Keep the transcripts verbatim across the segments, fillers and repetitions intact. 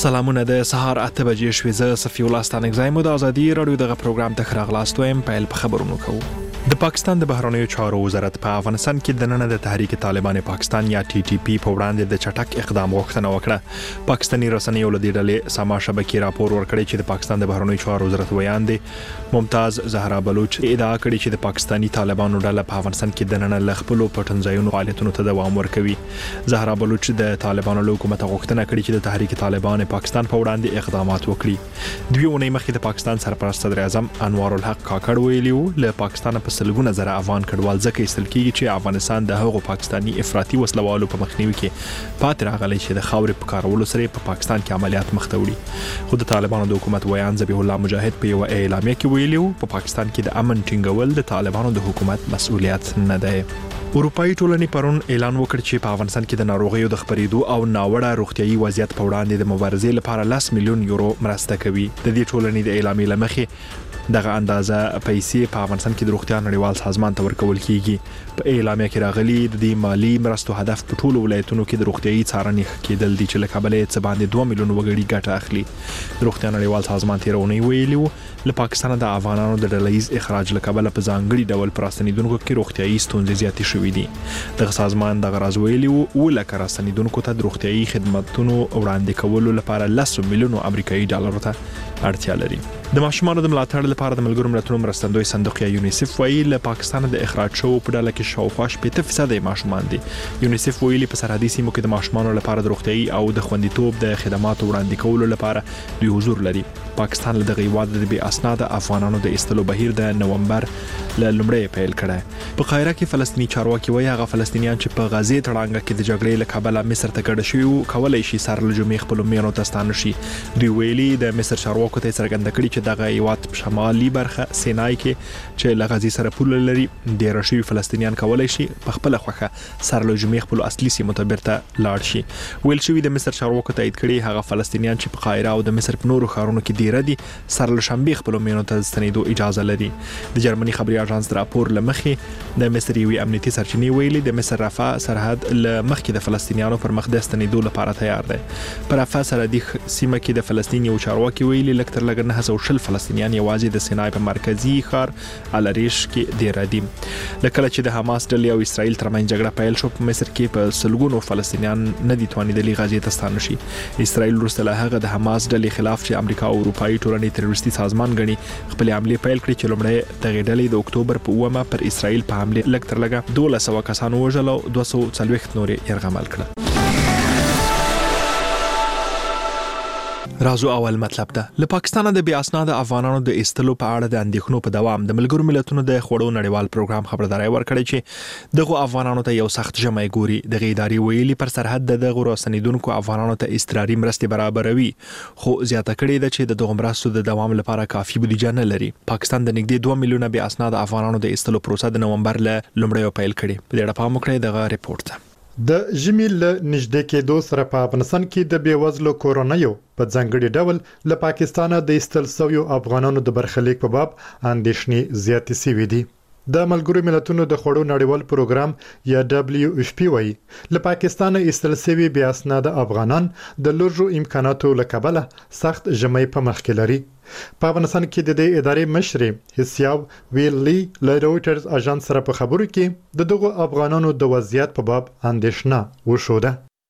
سلامونه د سهار اته بجې شوې زه صفي الله ستانکزای مو د ازادي رادیو دغه پروګرام ته راغلاست وایم پیل په خبرونو کوو. د پاکستان د بهرنیو چارو وزارت په افغانستان کې د نن د تحریک طالبان پاکستان یا ټي ټي پی په وړاندې د چټک اقدام غوښتنه وکړه. پاکستاني رسنیو له دې ډلې سما شبکې راپور ورکړی چې د پاکستان د بهرنیو چارو وزارت ویان دی ممتاز زهرا بلوچ ادعا کړې چې د پاکستاني طالبانو ډله په افغانستان کې د نن له خپل پټنځایونو فعالیتونو ته دوام ورکوي. زهرا بلوچ د طالبانو له حکومت غوښتنه کړې چې د تحریک طالبان پاکستان په وړاندې اقدامات وکړي. دوی اونۍ مخکې د پاکستان سرپرست صدر اعظم انوار الحق کاکړ ویلي وو له پاکستان په سلګونه زره افغان کډوال ځکه ایستل کیږي چې افغانستان د هغو پاکستاني افراطي وسلوالو په مخنیوي کې پاتې راغلی چې د خاورې په کارولو سره په پاکستان کې عملیات مخ ته وړي. خو د طالبانو د حکومت ویان ذبیح الله مجاهد په یو اعلامیه کې ویلي وو په پاکستان کې د امن ټینګول د طالبانو د حکومت مسؤلیت نه دی. اروپאי ټولنې پرون اعلان وکړ چې په افغانستان کې د ناروغیو د خپرېدو او ناوړه روغتيایي وضعیت په وړاندې د مبارزې لپاره لس میلیون یورو مرسته کوي. د دې ټولنې د اعلامیې لمخې دغه اندازه پیسې په افغانستان کې د روغتیا نړیوال سازمان ته ورکول کیږي. په اعلامیه کې راغلي د دې مالی مرستو هدف په ټولو ولایتونو کې د روغتيایي څارنې کېدل دي چې له کبله څه باندې دوه میلیون وګړي ګټه اخلي. د روغتیا نړیوال سازمان تیرونی ویلي وو له پاکستان د افغانانو د ډلهیز اخراج له کبله په ځانګړي ډول پراستنیدونکو کې روغتيایي ستونزې زیاتې شوې دي. دغه سازمان دغه راز ویلي وو ولکه راستنیدونکو ته د روغتيایي خدماتونو وړاندې کولو لپاره لس میلیون امریکایي ډالر ته اړتیا لري. د ماشومانو د ملاتړ لپاره د ملګرو ملتونو مرستندوی صندوق یا یونیسف وایي له پاکستان د اخراج شوو په ډله کې شاوخوا شپږ فیصد ماشومان دي. یونیسف ویلي په سرحدي سیمو کې د ماشومانو لپاره د روغتيایي او د خوندیتوب د خدماتو وړاندې کولو لپاره دوی حضور لري. پاکستان له دغه هیواد د بې اسناد افغانانو د ایستلو بهیر د نومبر له لومړۍ پیل کړه. په قاهره کې فلسطینی چارواکي وایي هغه فلسطینیان چې په غزې تړانګه کې د جګړې له کبله مصر ته کډه شوي وو کولای شي سر له جمعې خپلو میرو ته ستانه شي. دوی ویلي د مصر چارواکو ته څرګنده کړي چې دغه هیواد په شمالي برخه سینای کې چې له غزې سره پوله لري ډېر شوي فلسطینیان کولای شي په خپل خوخه سر له جمعې خپل اصلي سیمو ته بیرته لاړ شي. ویل شوي د مصر چارواکو تایید کړي هغه فلسطینیان چې په قاهره او د مصر په نورو ښارونو کې دیره دي سر له شنبې خپل میرو ته ستنېدو اجازه لري. د جرمني خبري اژانس راپور لمخې د مصر یوې امنیتي سرچینې ویلي د مصر رفح سرحد له مخکې د فلسطینیانو پر مخ د ستنېدو لپاره تیار دی. پر رفح سرحدي سیمه کې د فلسطین یو چارواکي ویلي لکه تر لږ نه هڅو شل فلسطینیان یوازې د سینای په مرکزي ښار الریش کې دیره دي. لکه چې د حماس ډلې او اسرائیل ترمنځ جګړه پیل شو په مصر کې په سلګونو فلسطینیان نه دي توانېدلي غزې ته ستانه شي. اسرائیل وروسته له هغه د حماس ډلې خلاف چې امریکا او اروپאי ټولنې تروریستي سازمان غني خپل حمله پیل کړې چې لومړی دغه ډلې د اکتوبر په اومه پر اسرائیل په حمله لږ تر لږه دولس سوه کسان وژل او دوه سوه څلوېښت نورې یرغمل کړل. رازو اول مطلب ده له پاکستان د بې اسناد افغانانو د ایستلو په اړه د اندېښنو په دوام د ملګرو ملتونو د خوړو نړیوال پروګرام خبرداري ورکړې چې دغه افغانانو ته یو سخت جمع ګوري. د غیداري ویلي پر سرحد د دغه راستنیدونکو افغانانو ته استراري مرستې برابروي خو زیاته کړې ده چې د دغه مرستو د دوام لپاره کافي بودیجه نه لري. پاکستان د نږدې دوه میلیونه بې اسناد افغانانو د ایستلو پروسه د نومبر له لومړۍ پیل کړې. په دې اړه پام وکړئ دغه ریپورت د ژمي له نږدې کېدو سره په افغانستان کې د بېوزلو کورنیو په ځانګړي ډول له پاکستانه د ایستل شویو افغانانو د برخلیک په باب اندېښنې زیاتې شوې دي. د ملګرو ملتونو د خوړو نړیوال پروګرام یا دبليو اف پی وایي له پاکستانه ایستل شوي بې اسناده افغانان د لږو امکاناتو له کبله سخت ژمی په مخ کې لري. په افغانستان کې د دې ادارې مشر حساب ویلي له رويټرز اژانس سره په خبرو کې د دغو افغانانو د وضعیت په باب اندېښنه وښوده.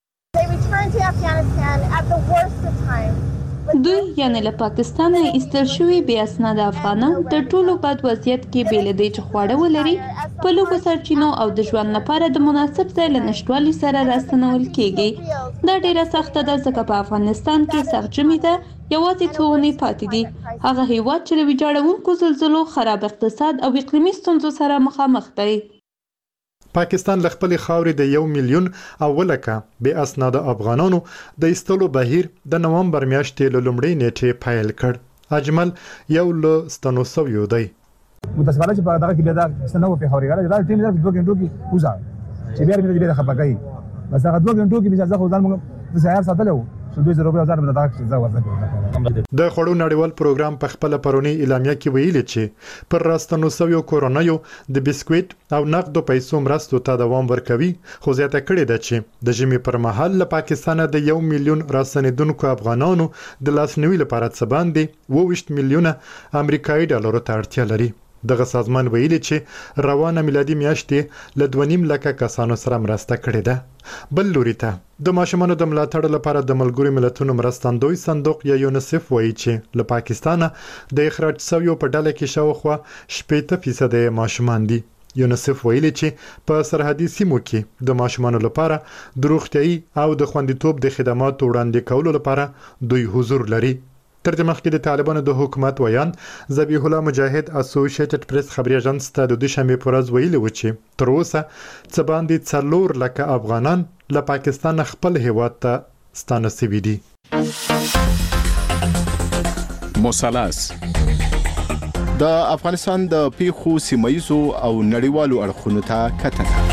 دوی یعنی له پاکستانه ایستل شوي بې اسناده افغانان تر ټولو بد وضعیت کې بې له دې چې خواړه ولري په لږو سرچینو او د ژوند لپاره د مناسب ځای له نشتوالي سره راستنول کېږي. دا ډیره سخته ده ځکه په افغانستان کې سخت ژمی ده یوازې څو اونۍ پاتې دي. هغه هیواد چې له ویجاړونکو زلزلو خراب اقتصاد او اقلیمي ستونزو سره مخامخ دی. پاکستان له خپل خاورې د یو میلیون او ولکه بې اسناده افغانانو د ایستلو بهیر د نومبر میاشتې له لومړۍ نیټې پیل کړ. اجمل یو له ستنو سویو دی. متاسفانه چې په دغه کې بیا دا څه نه و پېښوري غواړي دا ټیم در دوه غنټو کې وځه چې بیا مې دې خبر کوي بس هغه دوه غنټو کې چې ځکه ځان موږ د سهار ساتلو شو دوه زره په هزار باندې دا څه ورته د خړو نړیوال پروګرام په خپل پرونی اعلامیه کې ویلي چې پر راستنو سویو کورونایو د بسکویټ او نقدو پیسو مرستو ته دوام ورکوي، خو زیاته کړې ده چې د ژمي پر مهال له پاکستانه د یو میلیون راستنیدونکو افغانانو د لاسنیوي لپاره څه باندې اووه ویشت میلیونه امریکایي ډالرو ته اړتیا لري. دغه سازمان ویلي چې روانه میلادي میاشتې له دوه نیم لکه کسانو سره مرسته کړې ده. بل لوري ته د ماشومانو د ملاتړ لپاره د ملګرو ملتونو مرستندوی صندوق یا یونیسف وایي چې له پاکستانه د اخراج شویو په ډله کې شاوخوا شپږ فیصد ماشومان دي. یونیسف ویلي چې په سرحدي سیمو کې د ماشومانو لپاره د روغتیايي او د خوندیتوب د خدماتو وړاندې کولو لپاره دوی حضور لري. تر دې مخکې د طالبانو د حکومت ویان ذبیح الله مجاهد اسوسییټډ پریس خبري اژانس ته د دوشنبه پر ورځ ویلي و چې تر اوسه څه باندې څلور لکه افغانان له پاکستان خپل هیواد ته ستانه شوي دي. مثلث د افغانستان د پیښو سیمایزو او نړیوالو اړخونو ته کتنه.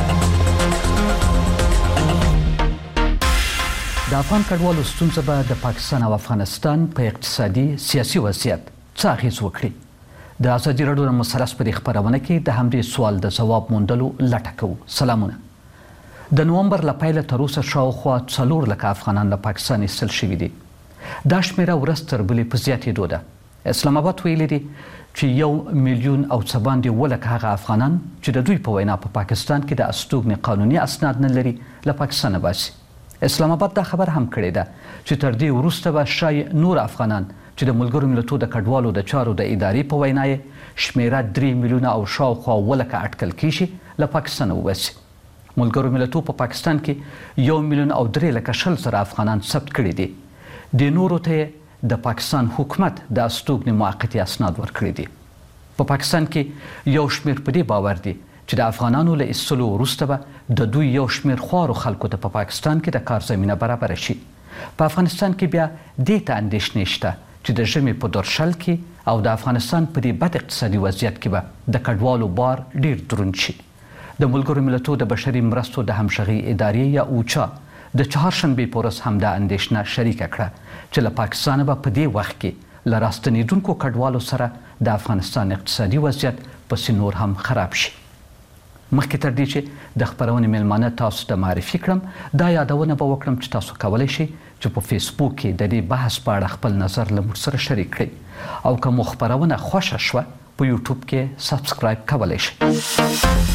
د افغان کډوالو ستونزه به د پاکستان او افغانستان په اقتصادي سیاسي وضعیت څه اغیز وکړي؟ د ازادي راډیو د مثلث په خبرونه کې د همدې سوال د ځواب موندلو لټه کوو. سلامونه. د نومبر له پیله تر اوسه شاوخوا څلور لکه افغانان له پاکستان ایستل شوي دي. دا شمیره ورځ تر بلې په زیاتېدو ده. اسلام آباد ویلي دي چې یو میلیون او څه باندې اووه لکه هغه افغانان چې د دوی په وینا په پاکستان کې د استوګنې قانوني اسناد نه لري له پاکستانه باسي. اسلام آباد دا خبر هم کړی ده چې تر دې وروسته به شاید نور افغانان چې د ملګرو ملتونو د کډوالو د چارو د ادارې په وینا یې شمیره درې میلیونه او شاوخوا اووه لکه اټکل کیږي له پاکستانه وباسي. ملګرو ملتونو په پاکستان کې یو میلیون او درې لکه شل زره افغانان ثبت کړي دي. د نورو ته د پاکستان حکومت د استوګنې موقتي اسناد ورکړي دي. په پاکستان کې یو شمیر په دې باور دي چې د افغانانو له ایستلو وروسته به د دوی یو شمیر خوارو خلکو ته په پاکستان کې د کار زمینه برابره شي. په افغانستان کې بیا دې ته اندېښنې شته چې د ژمي په دورشل کې او د افغانستان په دې بد اقتصادي وضعیت کې به د کډوالو بار ډیر دروند شي. د ملګرو ملتونو د بشري مرستو د همغږي ادارې یا اوچا د چهارشنبې په ورځ همدا اندېښنه شریکه کړه چې له پاکستانه به په دې وخت کې له راستنېدونکو کډوالو سره د افغانستان اقتصادي وضعیت پسې نور هم خراب شي. مخکې تر دې چې د خبرونې میلمانه تاسو ته معرفي کړم، دا یادونه به وکړم چې تاسو کولی شئ چې په فیسبوک کې د دې بحث په اړه خپل نظر له موږ سره شریک کړئ او که مو خبرونه خوښه شوه په یوټیوب کې سبسکرایب کولی شئ.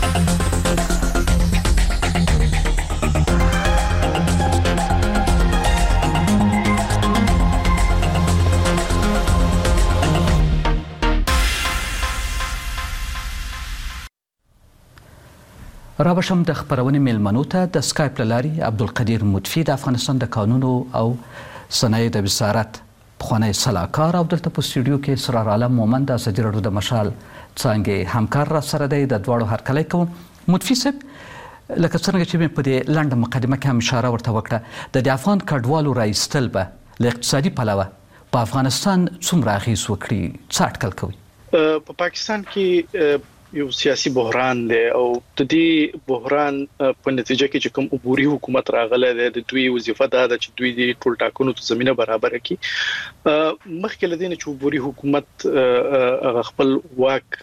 رابشم د خبرونې میلمنو ته د سکایپ له لارې عبدالقدیر مدفي د افغانستان د قانونو او صنایع د وزارت پخوانی سلاکار او دلته په سټوډیو کې سرار عالم مومند د ازادي راډیو د مشال څانګې همکار را سره دی. د دواړو هرکلی کوم. مدفي صاحب، لکه څنګه چې مې په دې لنډه مقدمه کې هم اشاره ورته وکړه، د دې افغان کډوالو رایستل به له اقتصادي پلوه په افغانستان څومره اغیز وکړي؟ څه اټکل کوي؟ په پاکستان کې یو سیاسي بحران دی او د دې بحران په نتیجه کې چې کوم عبوري حکومت راغله ده، د دوی وظیفه ده چې دوی د ټول ټاکنو ته زمينه برابر کړي. مخکې لدین چې عبوري حکومت خپل واک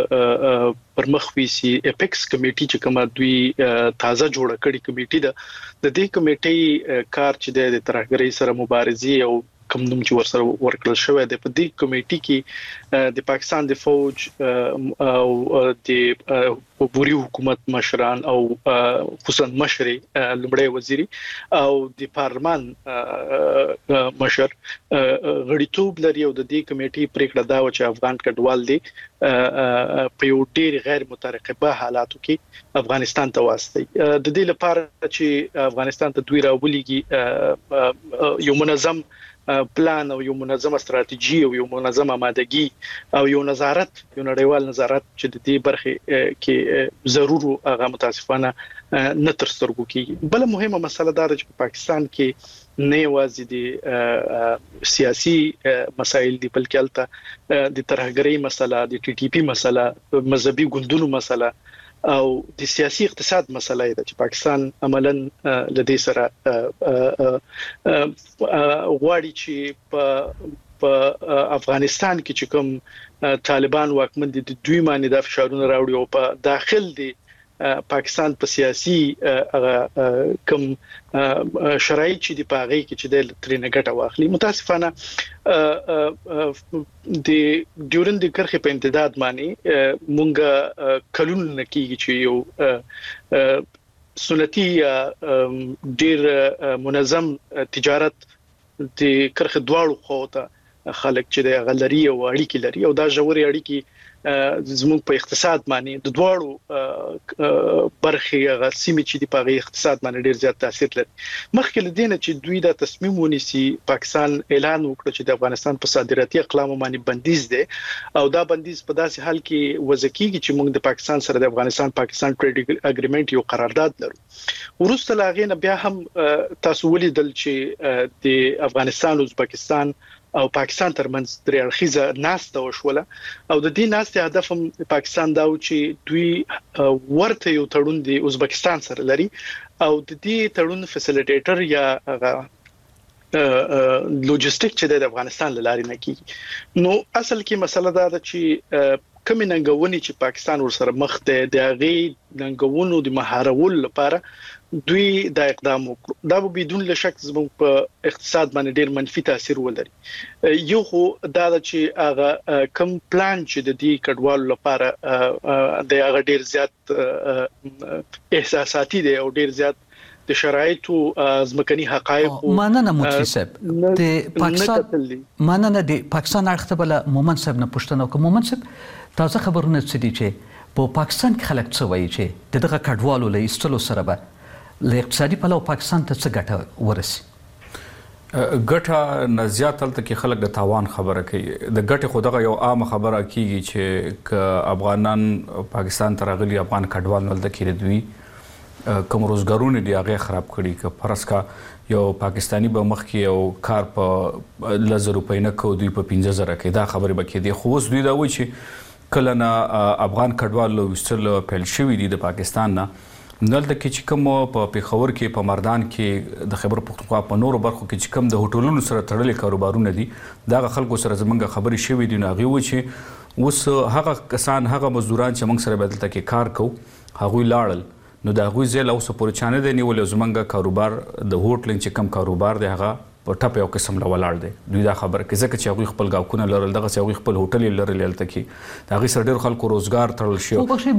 پر مخ ویسي، اپیکس کمیټي چې کومه دوی تازه جوړه کړې کمیټي ده، د دې کمیټي کار چې د ترهګرۍ سره مبارزه او کوم نوم چې ورسره ورکړل شوی دی، په دې کمیټي کې د پاکستان د فوج او د عبوري حکومت مشران او خصوصا مشر لومړی وزیر او د پارلمان مشر غړیتوب لري او د دې کمیټي پریکړه دا و چې افغان کډوال دي په یو ډیر غیر مترقبه حالاتو کې افغانستان ته واستي. د دې لپاره چې افغانستان ته دوی راولېږي یو منظم پلان او یو منظمه استراتیژي او یو منظمه آمادګي او یو نظارت، یو نړیوال نظارت چې د دې برخه کې ضروري هغه متاسفانه نه تر سترګو کیږي. بل مهمه مسله دا ده چې په پاکستان کې نه یوازې د سیاسي مسایل دي بلکې البته د ترهګرۍ مسله، د ټي ټي پی مسله، مذهبي ګوندونو مسله او د سیاسي اقتصاد مسله ده چې پاکستان عملاً لدې سره غواړي چې په افغانستان کې چې کوم طالبان واکمن دي د دوی باندې د فشارونو راوړي او په داخل دي پاکستان په سیاسي کوم شرایط چې دی پاغي کې چې د ترینه ګټه واخلي. متاسفانه د ډیورن د کرخه په امتداد باندې مونږه کلون نکیږي چې یو سنتي ډیر منظم تجارت د کرخه دواړو خواته خلک چې د غلري او اړیکې لري او دا ژورې اړیکې زموږ په اقتصاد باندې د دواړو برخې غسیمې چې د پاغي اقتصاد باندې ډیر زیات تاثیر لري. مخکې لدینه چې دوی دا تصمیم ونیسي پاکستان اعلان وکړ چې د افغانستان په صادراتي اقلام باندې بندیز ده او دا بندیز په داسې حال کې وځکیږي چې موږ د پاکستان سره د افغانستان پاکستان ټریډ اګریمنت یو قرارداد لرو. ورسته لاغې نه بیا هم تاسو ولیدل چې د افغانستان او ازبکستان او پاکستان ترمنځ درې اړخیزه ناسته وشوله او د دې ناسته هدف هم پاکستان دا و چې دوی ورته یو تړون دی ازبکستان سره لري او د دې تړون فیسیلیټیټر یا لوجستیک چې د افغانستان لاري نه کیږي. نو اصل کې مسله دا ده چې کوم ننګونی چې پاکستان ورسره مخ ده د هغه ننګونو د مهارول لپاره دوی دا اقدام وکړ. دا به بدون لشک زموږ په اقتصاد باندې ډیر منفي تاثیر ولري. یو خو دا چې هغه کم پلان چې د دې کډوالو لپاره د هغه ډیر زیات احساساتي دی او ډیر زیات د شرایطو ځمکني حقایق ماننه مفتي صاحب د پاکستان ماننه د پاکستان اړخته بل مومن صاحب نه پوښتنه کوم. مومن صاحب تاسو خبرونه څه دي چې په پاکستان کې خلک څه وایي چې دغه کډوالو له ایستلو سره به له اقتصادي پلوه پاکستان ته څه ګټه ورسي؟ ګټه نه زیات تلته کې خلک د تاوان خبره کوي. د ګټه خو دغه یو عام خبره کیږي چې ک افغانان پاکستان ته راغلي افغان کډوال نه د کېد دوی کوم روزګارونه دی هغه خراب کړي ک فرض کا یو پاکستانی به مخ کې یو کار په لزر روپۍ نه کو دوی په پنځه زره کې دا خبره به کې دی. خو اوس دوی دا وایي چې کله نه افغان کډوال وستل پیل شوی دی د پاکستان نه دلته کې چې کوم په پیښور کې په مردان کې د خیبر پختونخوا په نورو برخو کې چې کوم د هوټلونو سره تړلې کاروبارونه دي دا خلکو سره زمونږ خبرې شوې دي. نو هغه و چې اوس هغه کسان هغه مزدوران چې موږ سره بدلته کې کار کوو هغوی لاړل نو دا هغوی ځای له اوسه پورې چانه دی نیولې زمونږ کاروبار د هوټلینګ چې کوم کاروبار دی هغه په ټپ یو قسم له ولاړ دی. دوی دا خبره کوي ځکه چې هغوی خپل ګاوکونه لرل دغه هغوی خپل هوټل لرل هلته کې د هغوی سره ډېر خلکو روزګار تړل شي.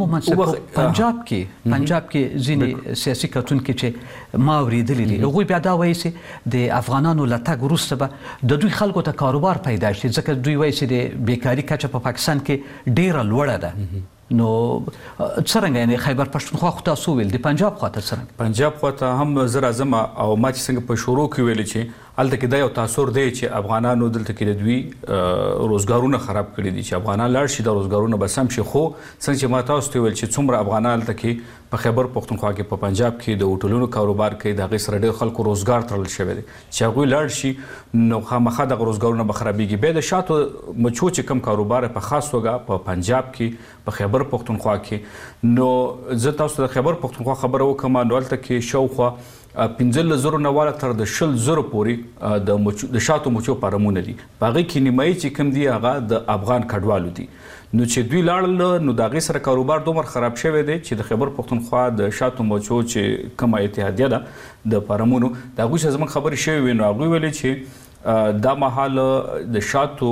پنجاب کې پنجاب کې ځینې سیاسي کتونکي چې ما اورېدلي دي هغوی بیا دا وایي چې د افغانانو له تګ وروسته به د دوی خلکو ته کاروبار پیدا شي ځکه دوی وایي چې د بیکاري کچه په پاکستان کې ډېره لوړه ده. نو څرنګه یعنی خیبر پښتونخوا خو تاسو ویل د پنجاب خواته څرنګه پنجاب خواته هم زه راځم او ما چې څنګه په شروع کې ویل چې هلته کې دا یو تاثر دی چې افغانانو دلته کې د دوی روزګارونه خراب کړي دي چې افغانان لاړ شي د روزګارونه به سم شي. خو څنګه چې ما تاسو ته ویل چې څومره افغانان هلته کې په خیبر پښتونخوا کې په پنجاب کې د هوټلونو کاروبار کوي د هغې سره ډېر خلکو روزګار تړل شوی دی چې هغوی لاړ شي نو خامخا دغه روزګارونه به خرابېږي. بیا د شاتو مچو چې کوم کاروبار په خاص توګه په پنجاب کې په خیبر پښتونخوا کې نو زه تاسو د خیبر پښتونخوا خبره وکړم نو هلته کې شاوخوا پنځلس زرو نه واله تر د شل زرو پورې د مچو د شاتو مچو فارمونه دي په هغې کې نیمایي چې کوم دي هغه د افغان کډوالو دي. نو چې دوی لاړل نو د هغې سره کاروبار دومره خراب شوی دی چې د خیبر پښتونخوا د شاتو مچو چې کومه اتحادیه ده د فارمونو د هغوی سره زموږ خبرې شوې وې نو هغوی ویلې چې دا مهال د شاتو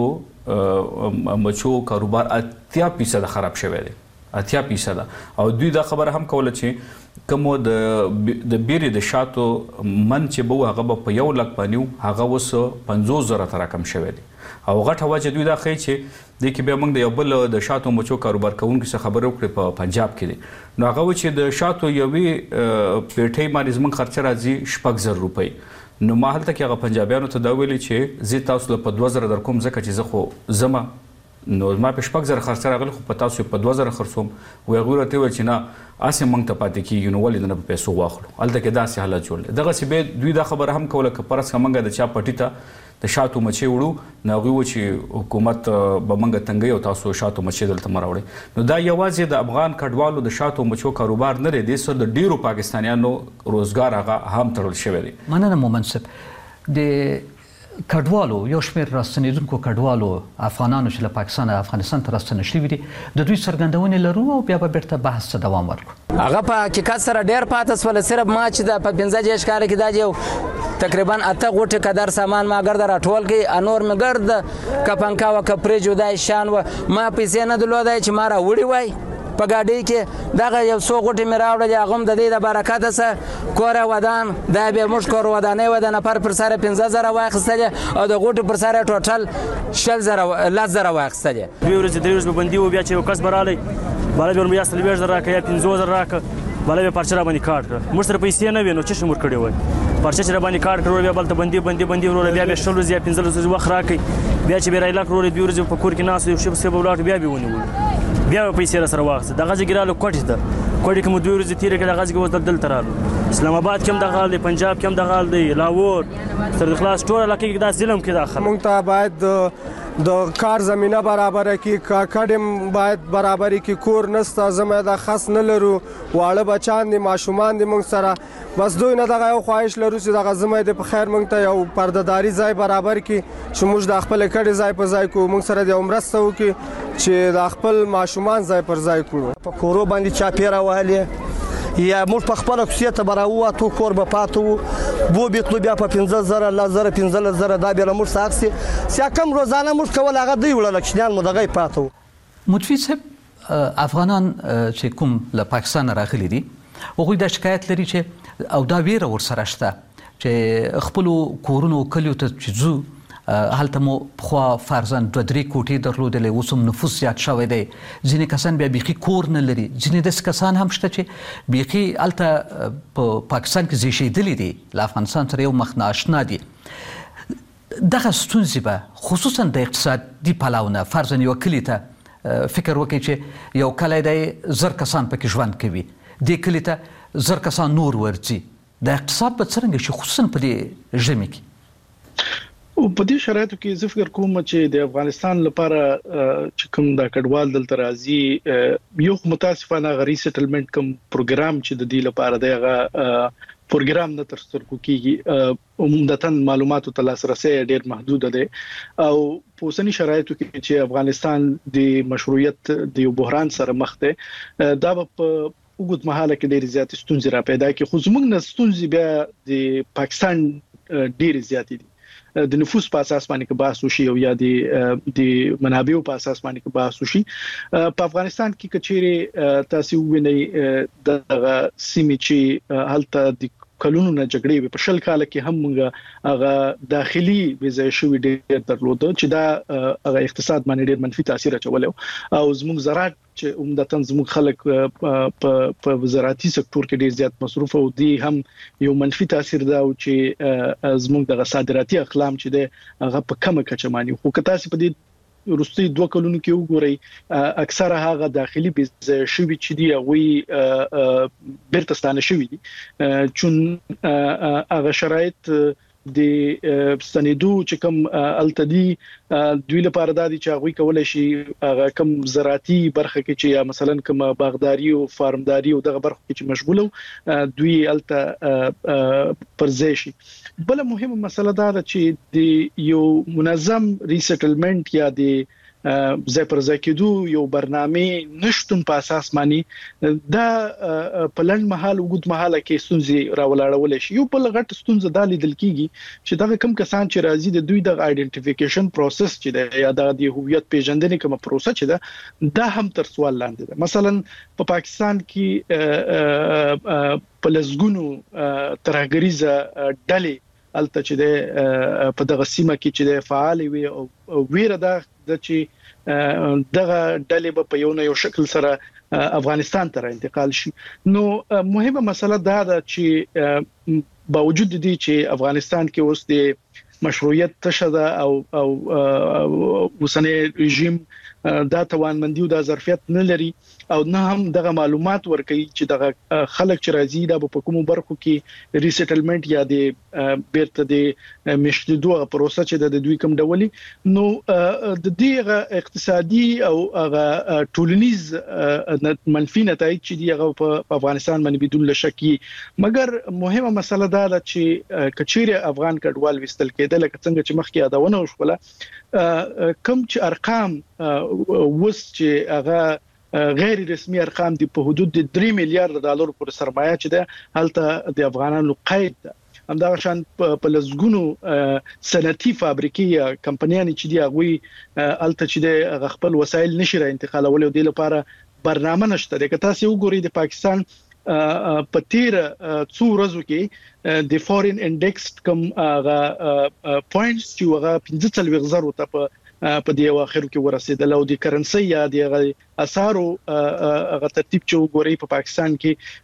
مچو کاروبار اتیا فیصده خراب شوی دی اتیا فیصده او دوی دا خبره هم کوله چې کوم د د بیرې د شاتو من چې به هغه به په یو لک پنیو هغه اوس پنځوس زره ته راکم شوی دی او غټه وجه دوی دا ښیي چې دې کې بیا موږ د یو بل د شاتو مچو کاروبار کوونکي څخه خبرې وکړې په پنجاب کې دی نو هغه و چې د شاتو یوې پیټۍ باندې زموږ خرچه راځي شپږ زره روپۍ. نو ما هلته کې هغه پنجابیانو ته دا ویلي چې زه تاسو له په دوه زره در کوم ځکه چې زه خو ځمه نو ما په شپږ زره خرڅه راغلی خو په تاسو په دوه زره خرڅوم وایي هغوی راته وویل چې نه هسې موږ ته پاتې کېږي نو ولې نه په پیسو واخلو هلته کې داسې حالت جوړ دی. دغسې بیا دوی دا خبره هم کوله که فرض کړه موږ د چا پټي ته د شاتو مچي وړو نو غوي چې حکومت به منګه تنګي او تاسو شاتو مچي دلته مراوړي نو دا یوازې د افغان کډوالو د شاتو مچو کاروبار نه دی سر د ډیرو پاکستانیانو روزګار هغه هم تړل شوی دی. مننه مومنصب. د کډوالو یو شمېر راستنېدونکو کډوالو افغانانو چې له پاکستان او افغانستان ته راستنه شوي دي د دوی څرګندونې لرو او بیا به بیرته بحث ته دوام ورکړو. هغه په حقیقت سره ډېر پاته سول صرف ما چې د په پنځه دیرش کاله کې دا یو تقریبا اته غوټې قدر سامان ما ګرده راټول کړي انور مې ګرد کپنکا و کپرې جدای شان و ما پیسې نه درلودای چې ما راوړي وای په ګاډۍ کې دغه یو څو غوټې مې راوړلې هغه هم د دې د برکته څه کوره ودان دا بیا موږ کور ودانۍ وه د نفر پر سره پنځه زره واخیستلې او د غوټې پر سره ټوټل شل زره لس زره واخیستلې. دوې ورځې درې ورځې به بندي و بیا چې یو کس به رالی بالا بیا یا څلوېښت زره راکړه یا پنځوس زره راکړه بالا بیا پارچه راباندې کاټ کړه موږ سره پیسې نه وې نو څه شي موږ کړی وای پارچه چې راباندې کاټ کړه بیا بلته بندي بندي بندي وروره بیا بیا شل ورځې یا پنځلس ورځې وخت راکړئ بیا چې بیا رایلا کړو دوې ورځې په کور کې ناست یو شی پسې به ولاړ بیا بیا ونیولو بیا پیسې را سره واخیسته دغه ځای کې رالو کوټې ته کوټې کې مو دوې ورځې تېرې کړې دغه ځای کې اوس دلته رالو اسلام آباد کې هم دغه حال دی پنجاب کې هم دغه حال دی لاهور سرخلاص ټول علاقې کې دا ظلم کې داخله موږ ته باید د کار زمینه برابره کړي کډم باید برابرې کړي کور نسته زموږ د خاص نه لرو واړه بچان دي ماشومان دي موږ سره بس دوی نه دغه یو خواهش لرو چې دغه زموږ د په خیر موږ ته یو پردهداري ځای برابر کړي چې موږ د خپل کډې ځای په ځای کو موږ سره د مرسته وکړي چې د خپل ماشومان ځای پر ځای کړو په کورو باندې چاپیره وهلې یا موږ په خپله کوڅې ته به راووتو کور به پاته وو بو بیتلو بیا په پنځه زره لس زره پنځلس زره دا بیا له موږ څخه اخیستې چې کم روزانه موږ کول هغه دوی وړله کوچنیان مو دغه یې پاته وو. مطفي صاحب افغانان چې کوم له پاکستان راغلي دي هغوی دا شکایت لري چې او دا ویره ورسره شته چې خپلو کورونو کلیو ته چې ځو هلته مو پخوا فرضاً دوه درې کوټې درلودلې اوس هم نفوس زیات شوی دی ځینې کسان بیا بیخي کور نه لري ځینې داسې کسان هم شته چې بیخي هلته په پاکستان کې زیږېدلي دي له افغانستان سره یو مخ ناشنا دي دغه ستونزې به خصوصا د اقتصادي پلوه فرضاً یو کلي ته فکر وکړئ چې یو کلی دی زر کسان پکې ژوند کوي دې کلي ته زر کسان نور ورځي د اقتصاد به څرنګه شي خصوصا په دې ژمي کې او په دې شرایطو کې زه فکر کوم چې د افغانستان لپاره چې کوم د کډوال دلته راځي یو متاسفانه غری سیټلمنٹ کوم پروګرام چې د دې لپاره دغه پروګرام نه تر سترګو کیږي عموماً معلوماتو ته لاسرسي ډېر محدود دی او په اوسنی شرایطو کې چې افغانستان د مشروعیت د یو بحران سره مخ دی دا په وګت مهاله کې ډېر زیات ستونزې را پیدا کی خو زموږ نه ستونزې بیا د پاکستان ډېر زیات دي د نفوس په اساس باندې کې بحث وشي او یا د د منابعو په اساس باندې کې بحث وشي په افغانستان کې کچېره تاسو وینئ د سیمې چې هلته د کلونو نه جګړې په شل کال کې هم موږ هغه داخلي ویزه شوې ډېر درلوده چې دا هغه اقتصاد باندې ډېر منفي تاثیر اچولی او زموږ زراعت چې عمدتاً زموږ خلک په په زراعتي سکتور کې ډېر زیات مصروف او دی هم یو منفي تاثیر دا او چې زموږ د صادراتي اقلام چې د هغه په کمه کچه باندې خو که تاسو په دې وروستي دوه کلونو کې وګورئ اکثره هغه داخلي بيزه شوی چې دی هغه بیرته ستانه شوی دي چون هغه شرایط د ستنیدو چې کوم التدی دوی لپاره د دې چې هغه کولای شي هغه کوم زراعتي برخه کې چې مثلا کوم باغداري او فارمداري او دغه برخه کې چې مشغوله دوی الته پرځای شي. بل مهمه مسله دا ده چې د یو منظم ریسټلمنٹ یا د ځای پر ځای کېدو یو برنامه نشټون په اساس باندې دا په لنډ مهال وګد مهاله کې ستونزې راولاړول شي. یو بل غټ ستونزه د لیدل کیږي چې دا کوم کسان چې راځي د دوی د آیډنټیفیکیشن پروسس چې د یا د هویت پیژندنې کوم پروسه چې ده دا هم تر سوال لاندې ده. مثلا په پاکستان کې په لزګونو ترهګریزه ډلې الته چې د په دغه سیمه کې چې د فعال وي او ویره ده چې دغه ډلې په یو نه یو شکل سره افغانستان ته انتقال شي. نو مهمه مسله دا ده چې باوجود دي چې افغانستان کې اوس د مشروعیت تشه او او اوسنی رژیم دا توانمندي او د ظرفیت نه لري او نه هم دغه معلومات ورکوي چې دغه خلک چې راځي دا په کومو برخو کې ریسټلمنت یا د بیرته د مشتدو پروسه چې د دوی کوم ډولي نو د دې اقتصادي او هغه ټولنیز منفي نتایج چې دی هغه په افغانستان باندې بدون لشکی مګر مهمه مسله دا ده چې کچيره افغان کډوال وستل کېدل لکه څنګه چې مخکې یادونه وشوله کم چې ارقام وس چې هغه غیر رسمي ارقام دي په حدود د درې میلیارډ ډالر پر سرمایه چې ده هلته د افغانانو قید ده همدا شان په لزګونو صنعتي فابریکې یا کمپنیانې چې دی هغه الته چې د خپل وسایل نشي را انتقالول او د لپاره برنامه نشته د تاسو وګورئ د پاکستان په تیر څو ورځو کې د فورین انډیکس کوم هغه پوینټس چې هغه پنځه څلوېښت زره ته په په دې واخر کې ورسېدل او د کرنسي یا د اسعارو هغه ترتیب چې وګورئ په پاکستان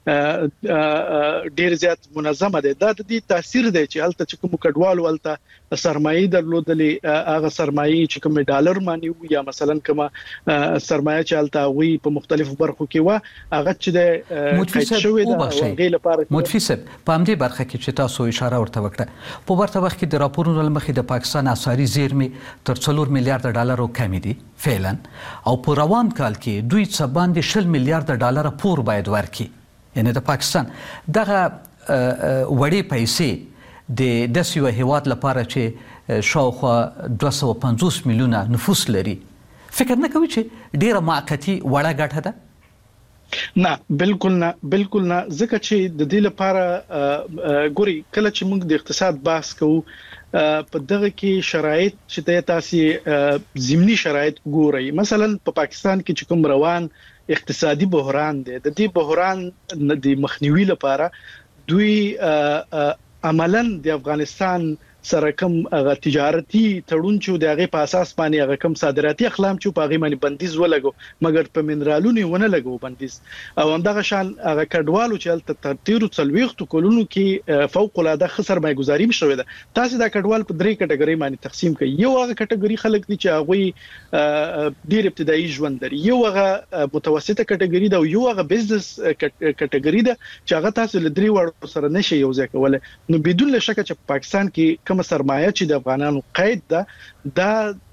کې ډیر زیات منظمه ده دا د دې تاثیر دی چې الته چې کوم کډوالو الته سرمایه درلودلې هغه سرمایه چې کوم ډالر مانی یا مثلا کوم سرمایه چې الته وي په مختلفو برخو کې و هغه چې د متفق شوی دا غي لپاره متفق په همدې برخه کې چې تاسو اشاره ورته وکړه په ورته وخت کې د راپورونو لمخې د پاکستان اسعاري زیرمې تر څلور میلیارډ ډالر کمی دي فعلا او په روان کال کې دوی څه باندې شل میلیارډ ډالر پور باید ورکړي یعنی د پاکستان دغه وړې پیسې د داسې یو هیواد لپاره چې شاوخوا دوه سوه پنځوس میلیونه نفوس لري فکر نه کوي چې ډیره موقتی وړه ګټه ده نه بالکل نه بالکل نه ځکه چې د دې لپاره ګوري کله چې موږ د اقتصاد بحث کوو په دغه کې شرایط چې تاسو زمینی شرایط ګورئ مثلا په پاکستان کې چې کوم روان اقتصادي بحران دی د دې بحران د مخنیوي لپاره دوی عملاً د افغانستان سره کوم هغه تجارتي تړون چې د هغه په اساس باندې هغه کوم صادراتي اقلام چې په هغه باندې بندیز ولګو مګر په منرالونو ونه لګو بندیز او همدغه شان هغه کډوالو چې تل ترتیرو څلويخت کولونو کې فوق العاده خسر مای گزاري شوې ده تاسو دا کډوال په درې کټګوري باندې تقسیم کړئ یو هغه کټګوري خلک دي چې هغه ډیر ابتدایي ژوند لري یو هغه متوسطه کټګوري ده او یو هغه بزنس کټګوري ده چې هغه تاسو له درې وړو سره نشي یو ځای کولای نو بدون شک چې په پاکستان کې کوم سرمایه چې د افغانانو قید ده دا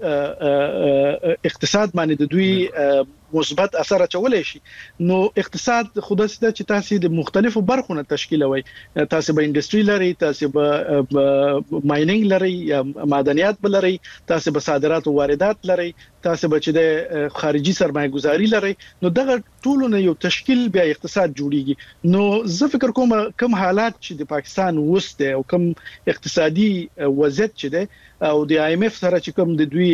اقتصاد باندې د دوی مثبت اثر اچولای شي نو اقتصاد خود څه چې تاسو د مختلفو برخو نه تشکیلوي تاسو به انډستری لري تاسو به ماینینګ لري یا معدنیات بلري تاسو به صادرات او واردات لري تاسو به چې د خارجي سرمایه گذاري لري نو دغه ټول نه یو تشکیل بیا اقتصاد جوړیږي نو زه فکر کوم کوم حالات چې د پاکستان وسته او کوم اقتصادي وضعیت چې ده او د آی ایم اف سره چې کوم د دوی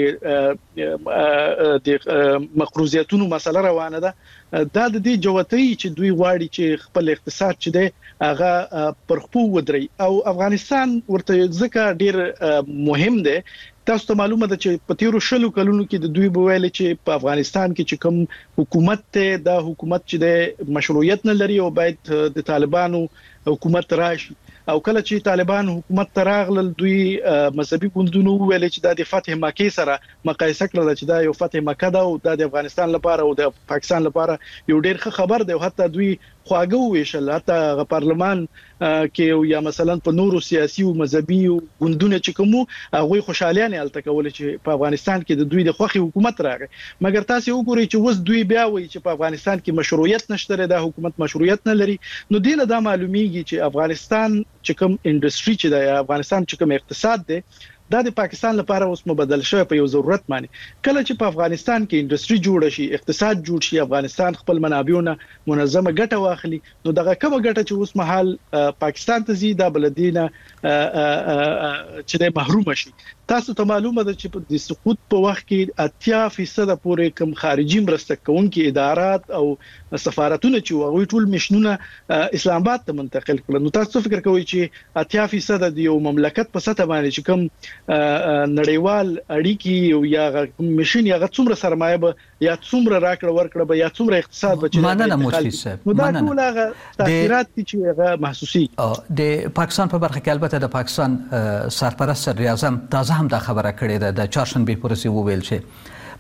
د د مقروضیتونو مسله روانه ده دا د دې جوتۍ چې دوی غواړي چې خپل اقتصاد چې ده هغه پر خپو ودري او افغانستان ورته ځکه ډیر مهم دی تاسو ته معلومه ده چې په تیرو شلو کلونو کې د دوی بویل چې په افغانستان کې چې کوم حکومت ته د حکومت چې د مشروعیت نه لري او باید د طالبانو حکومت راشي او کله چې طالبان حکومت ته راغلل دوی مذهبي ګوندونو ویل چې د فتح مکه سره مقایسه کړل چې دا یو فتح مکه ده او د افغانستان لپاره او د پاکستان لپاره یو ډیر ښه خبر دی او حتی دوی خواږه ویشل حتی پارلمان کې یا مثلا په نورو سیاسي او مذهبي ګوندونو چې کومو هغه خوشالیانه الته کول چې په افغانستان کې د دوی د خوخي حکومت راغی مګر تاسو وګورئ چې وس دوی بیا وایي چې په افغانستان کې مشروعیت نشته د حکومت مشروعیت نه لري نو دینه دا معلومیږي چې افغانستان چې کوم انډستری چې د افغانستان چې کوم اقتصاد دی دا د پاکستان لپاره اوس مبادل شوی په یو ضرورت باندې کله چې په افغانستان کې انډستری جوړ شي اقتصاد جوړ شي افغانستان خپل منابعونه منظمه ګټه واخلي نو دغه کومه ګټه چې اوس مهال پاکستان ته زیاده بلدینه چې د محروم شي تاسو ته معلومه ده چې د سقوط په وخت کې اتیا فیصد پورې کم خارجي مرسته کوونکي ادارات او سفارتونه چې وغوي ټول مشنونه اسلام آباد ته منتقل کړل نو تاسو فکر کوئ چې اتیا فیصد د یو مملکت په سطح باندې چې کوم نړیوال اړیکی او یا مشین یا څومره سرمایه به یا څومره راکړه ورکړه به یا څومره اقتصاد به چې مننه مفتی صاحب نو دا ټول هغه تاثیرات چې هغه محسوسي د پاکستان په برخه کې البته د پاکستان سرپرست صدر اعظم تازه هم دا خبره کړې ده د چهارشنبه پورې وویل چې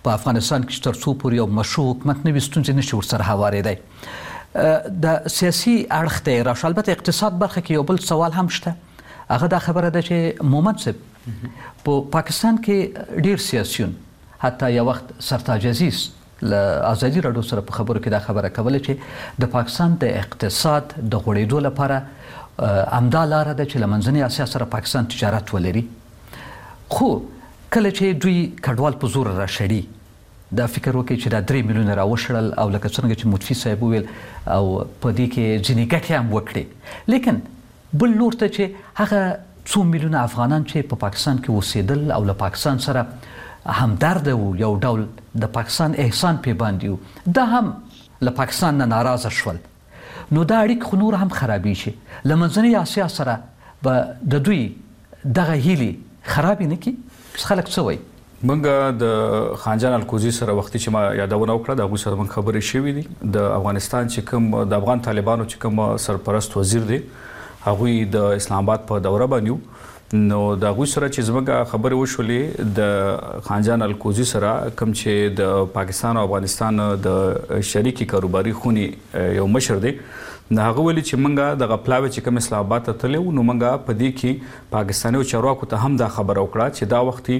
په افغانستان کې تر څو پورې یو مشروع حکومت نه وي ستونزې نشي ورسره هوارېدی. د سیاسي اړخ دی راشه، البته اقتصاد برخه کې یو بل سوال هم شته، هغه دا خبره ده چې مومند صاحب په پاکستان کې ډیر سیاسیون، حتی یو وخت سرتاج عزیز له ازادي راډیو سره په خبرو کې دا خبره کوله چې د پاکستان د اقتصاد د غوړېدو لپاره همدا لاره ده چې له منځنۍ اسیا سره پاکستان تجارت ولري. خو کله چې دوی کډوال په زور راشړي دا فکر وکړي چې دا درې میلیونه راوشړل او لکه څنګه چې مطفي صاحب وویل او په دې کې ځینې ګټې هم وکړي، لیکن بل لور ته چې هغه څو میلیونه افغانان چې په پاکستان کې اوسېدل او له پاکستان سره همدرده وو، یو ډول د پاکستان احسان پې باندې وو، دا هم له پاکستان نه ناراضه شول. نو دا اړیکې خو نور هم خرابېږي. له منځنۍ اسیا سره به د دوی دغه هیلې خرابې نه کړي؟ خلک څه وایي؟ موږ د خانجان الکوزي سره وختي چې ما یادونه وکړه د هغوی سره موږ خبرې شوي دي. د افغانستان چې کوم د افغان طالبانو چې کوم سرپرست وزیر دی هغوی د اسلام آباد په دوره باندې وو، نو د هغوی سره چې زموږ خبرې وشولې د خانجان الکوزي سره کوم چې د پاکستان او افغانستان د شریکي کاروباري خونې یو مشر دی، نو هغه ویلي چې موږ دغه پلاوی چې کوم اسلام آباد ته تللی وو، نو موږ په دې کې پاکستاني چارواکو ته هم دا خبره وکړه چې دا وختي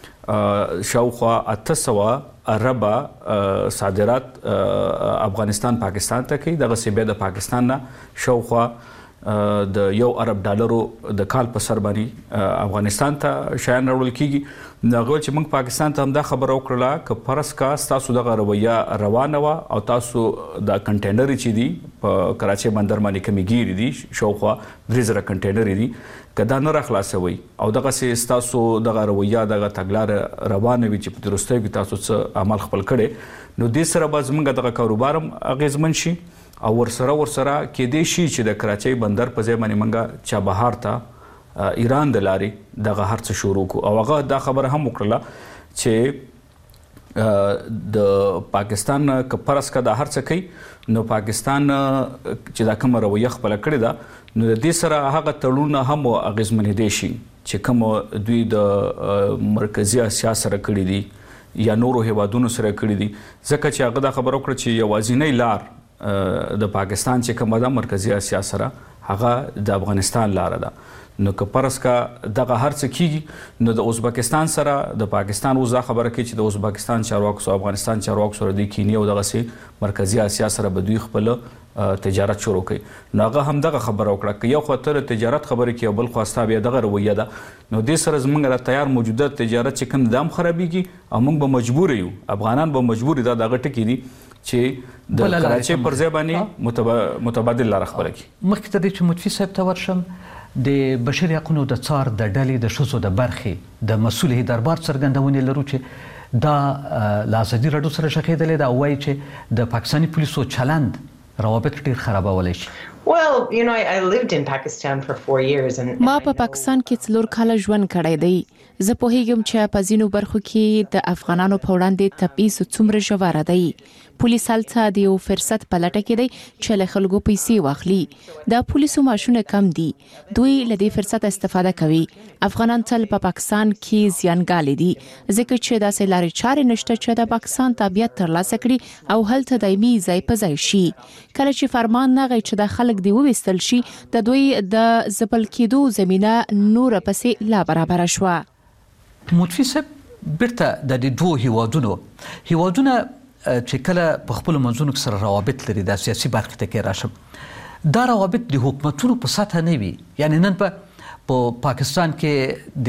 شاوخوا اته سوه اربه صادرات افغانستان پاکستان ته کوي، دغسې بیا د پاکستان نه شاوخوا د یو ارب ډالرو د کال په سر باندې افغانستان ته شیان راوړل کیږي. نو هغه چې موږ پاکستان ته هم دا خبره وکړله که فرض کا ستاسو دغه رویه روانه وه او تاسو د کنټینرې چې دي په کراچۍ بندر باندې کومې ګیرې دي شاوخوا درې زره کنټینرې دي، که دا نه راخلاصوئ او دغسې ستاسو دغه رویه دغه تګلاره روانه وي چې په وروستیو کې تاسو څه عمل خپل کړی، نو دې سره به زموږ دغه کاروبار هم اغېزمن شي او ورسره ورسره کېدای شي چې د کراچۍ بندر په ځای باندې موږ چابهار ته ایران د لارې دغه هر څه شروع کړو. او هغه دا خبره هم وکړله چې د پاکستان که فرض که دا هر څه کوي نو پاکستان چې دا کومه رویه خپله کړې ده نو د دې سره هغه تړونونه هم اغېزمنېدی شي چې کوم دوی د مرکزي اسیا سره کړي دي یا نورو هیوادونو سره کړي دي، ځکه چې هغه دا خبره وکړه چې یوازینۍ لار د پاکستان چې کومه ده مرکزي اسیا سره هغه د افغانستان لاره ده. نو که فرض کا دغه هر څه کیږي نو د ازبکستان سره د پاکستان اوس دا خبره کوي چې د ازبکستان چارواکو سره افغانستان چارواکو سره د کینیا او دغسې مرکزي اسیا سره به دوی خپل تجارت شروع کوي. نو هغه هم دغه خبره وکړه که یو خوا ته د تجارت خبرې کوي او بل خوا ستا بیا دغه رویه ده، نو دې سره زموږ د تیار موجوده تجارت چې کوم دا هم خرابېږي او موږ به مجبور یو، افغانان به مجبور دي، دا دغه ټکي دي چې د کراچۍ پر ځای باندې متبادل لاره خپله کړي. مخکې ته دې چې مطفي صاحب ته ورشم، د بشري حقونو د څار د ډلې د ښځو د برخې د مسؤل دربار څرګندونې لرو چې دا له ازادي راډیو سره غږېدلې ده او وایي چې د پاکستاني پولیسو چلند روابط ډېر خرابولی شي. Well, you know, I, I lived in Pakistan for four years and ما په پاکستان کې څلور کاله ژوند کړی دی. زه پوهیږم چې په ځینو برخو کې د افغانانو په وړاندې تبعیض څومره ژوره دی. پولیس هلته د یو فرصت په لټه کې دی چې له خلکو پیسې واخلي. د پولیسو معاشونه کم دي، دوی له دې فرصت استفاده کوي. افغانان تل په پاکستان کې زیانګالي دي ځکه چې داسې لارې چارې نشته چې د پاکستان تابعیت ترلاسه کړي او هلته دایمي ځای په ځای شي. کله چې فرمان نغی چې د خلک دی وویستل شي د دوی د ځپل کېدو زمینه نور پسې لا برابره شوه. مطفي صاحب بیرته د دې دوو هیوادونو هیوادونه چې کله په خپلو منځونو کې سره روابط لري د سیاسي برخې ته کې راشم، دا روابط د حکومتونو په سطحه نه وي. یعنی نن په په پاکستان کې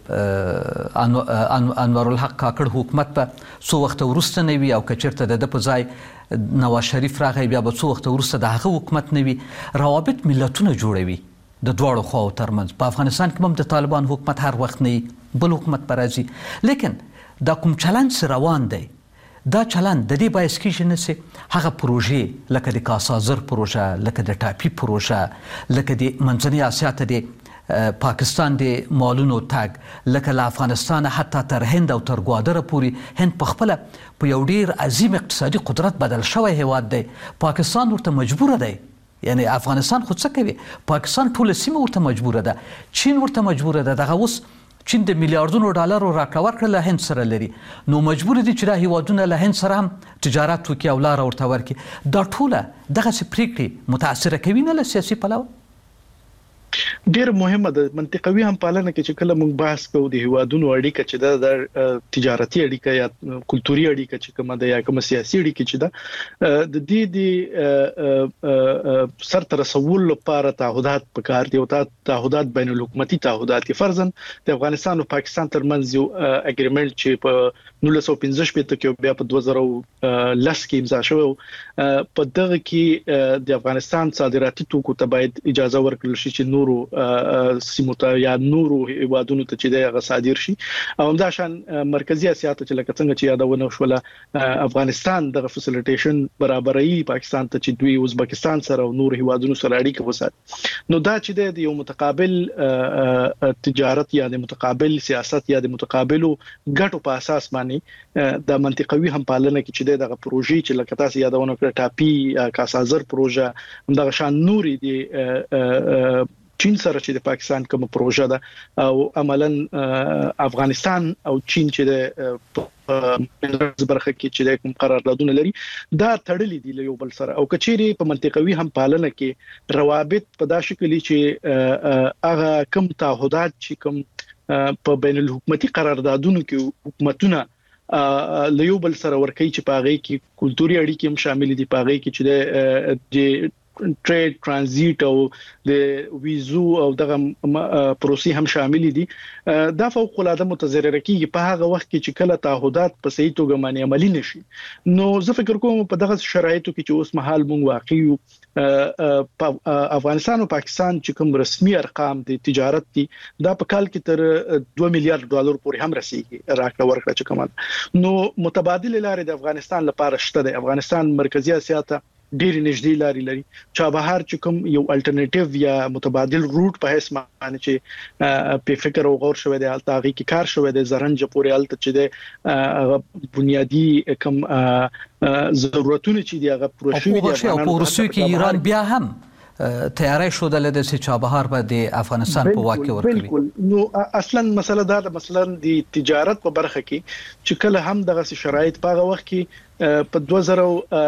د انور الحق کاکړ حکومت په څو وخت وروسته نه وي او که چېرته د ده په ځای نواز شریف راغی بیا به څو وخت وروسته د هغه حکومت نه وي. روابط ملتونه جوړوي د دواړو خواو ترمنځ. په افغانستان کې هم د طالبان حکومت هر وخت نه بل حکومت به راځي، لیکن دا کوم چلند چې روان دی دا چلند د دې باعث کېږي نه چې هغه پروژې لکه د کاسازر پروژه، لکه د ټاپي پروژه، لکه د منځنۍ اسیا ته د پاکستان د مالونو تګ، لکه له افغانستانه حتی تر هند او تر ګوادره پورې هند په خپله په یو ډېر عظیم اقتصادي قدرت بدل شوی هیواد دی. پاکستان ورته مجبوره دی، یعنی افغانستان خو څه کوي؟ پاکستان ټوله سیمه ورته مجبوره ده، چین ورته مجبوره ده. دغه اوس چین د میلیارډونو ډالرو راکړه ورکړه له هند سره لري نو مجبور دي چې دا هیوادونه له هند سره هم تجارت وکړي او لاره ورته ورکړي دا ټوله دغسې پریکړې متاثره کوي نه له سیاسي پلوه ډیر مهمه ده منطقوي هم پالنه کې چې کله موږ بحث کوو د هیوادونو اړیکه چې د تجارتي اړیکه یا کلتوري اړیکه چې کومه ده یا کومه سیاسي اړیکه چې ده د دې د سر تر رسول لپاره تعهدات پکار دي او تعهدات بین الحکومتي تعهدات فرضاً د افغانستان او پاکستان ترمنځ یو اګریمنت چې په نولس سوه پنځه شپږ کې بیا په دوه زره لس کې امضا شوی په دغه کې د افغانستان صادراتي توکو ته باید اجازه ورکړل شي چې نورو سیمو ته یا نورو هیوادونو ته چې دغه صادر شي او همدا شان مرکزی اسیا ته چې لکه څنګه چې یادونه شوله افغانستان دغه فسیلیټیشن برابرۍ پاکستان ته چې دوی ازبکستان سره او نور هیوادونو سره اړیکه وساتي نو دا چې د یو متقابل تجارت یا د متقابل سیاست یا د متقابلو ګټو په اساس باندې د منطقوي هم پالنه کې چې دغه پروژې چې لکه تاسو یادونه کړه ټاپي کاسازر پروژه همدغه شان نوري دی چین سره چې د پاکستان کوم پروژه ده او عملاً افغانستان او چین چې د برخه کې چې د کوم قراردادونه لري دا تړلې دي له یو بل سره او کچيري په منطقوي هم پالنه کې روابط په دا شکل چې هغه کوم تعهدات چې کوم په بین الحکومتي قراردادونو کې حکومتونه له یو بل سره ورکوي چې په هغه کې کلتوري اړیکې هم شامل دي په هغه کې چې د ټریډ ترانزیت او د ویزو او دغه پروسې هم شامل دي دا فوق العاده متضرر کیږي په هغه وخت کې چې کله تعهدات په صحیح توګه باندې عملی نشي نو زه فکر کوم په دغه شرایطو کې چې اوس مهال مونږ واقعي په افغانستان او پاکستان چې کوم رسمي ارقام د تجارت دي دا په کال کې تر دوه میلیارډ ډالر پورې هم رسیدي راکړه ورکړه چې کومه نو متبادل لارې د افغانستان لپاره شته د افغانستان مرکزی اسیا ته ډېر نږدې لاري لري چابهار چې کوم یو الټرنیټیو یا متبادل روټ په هیڅ معنی چې په فکر او غور شوی دی الته هغه کې کار شوی دی زرنج پورې الته چې د بنیادی کوم ضرورتونه چې دی هغه پوره شوی دی او په روسیه کې ایران بیا هم تیاری شو د لدې چابهار په د افغانستان په واقع ورکړي نو اصلا مسله دا د مثلا د تجارت په برخه کې چې کله هم دغه شرایط په هغه وخت کې په دوه زره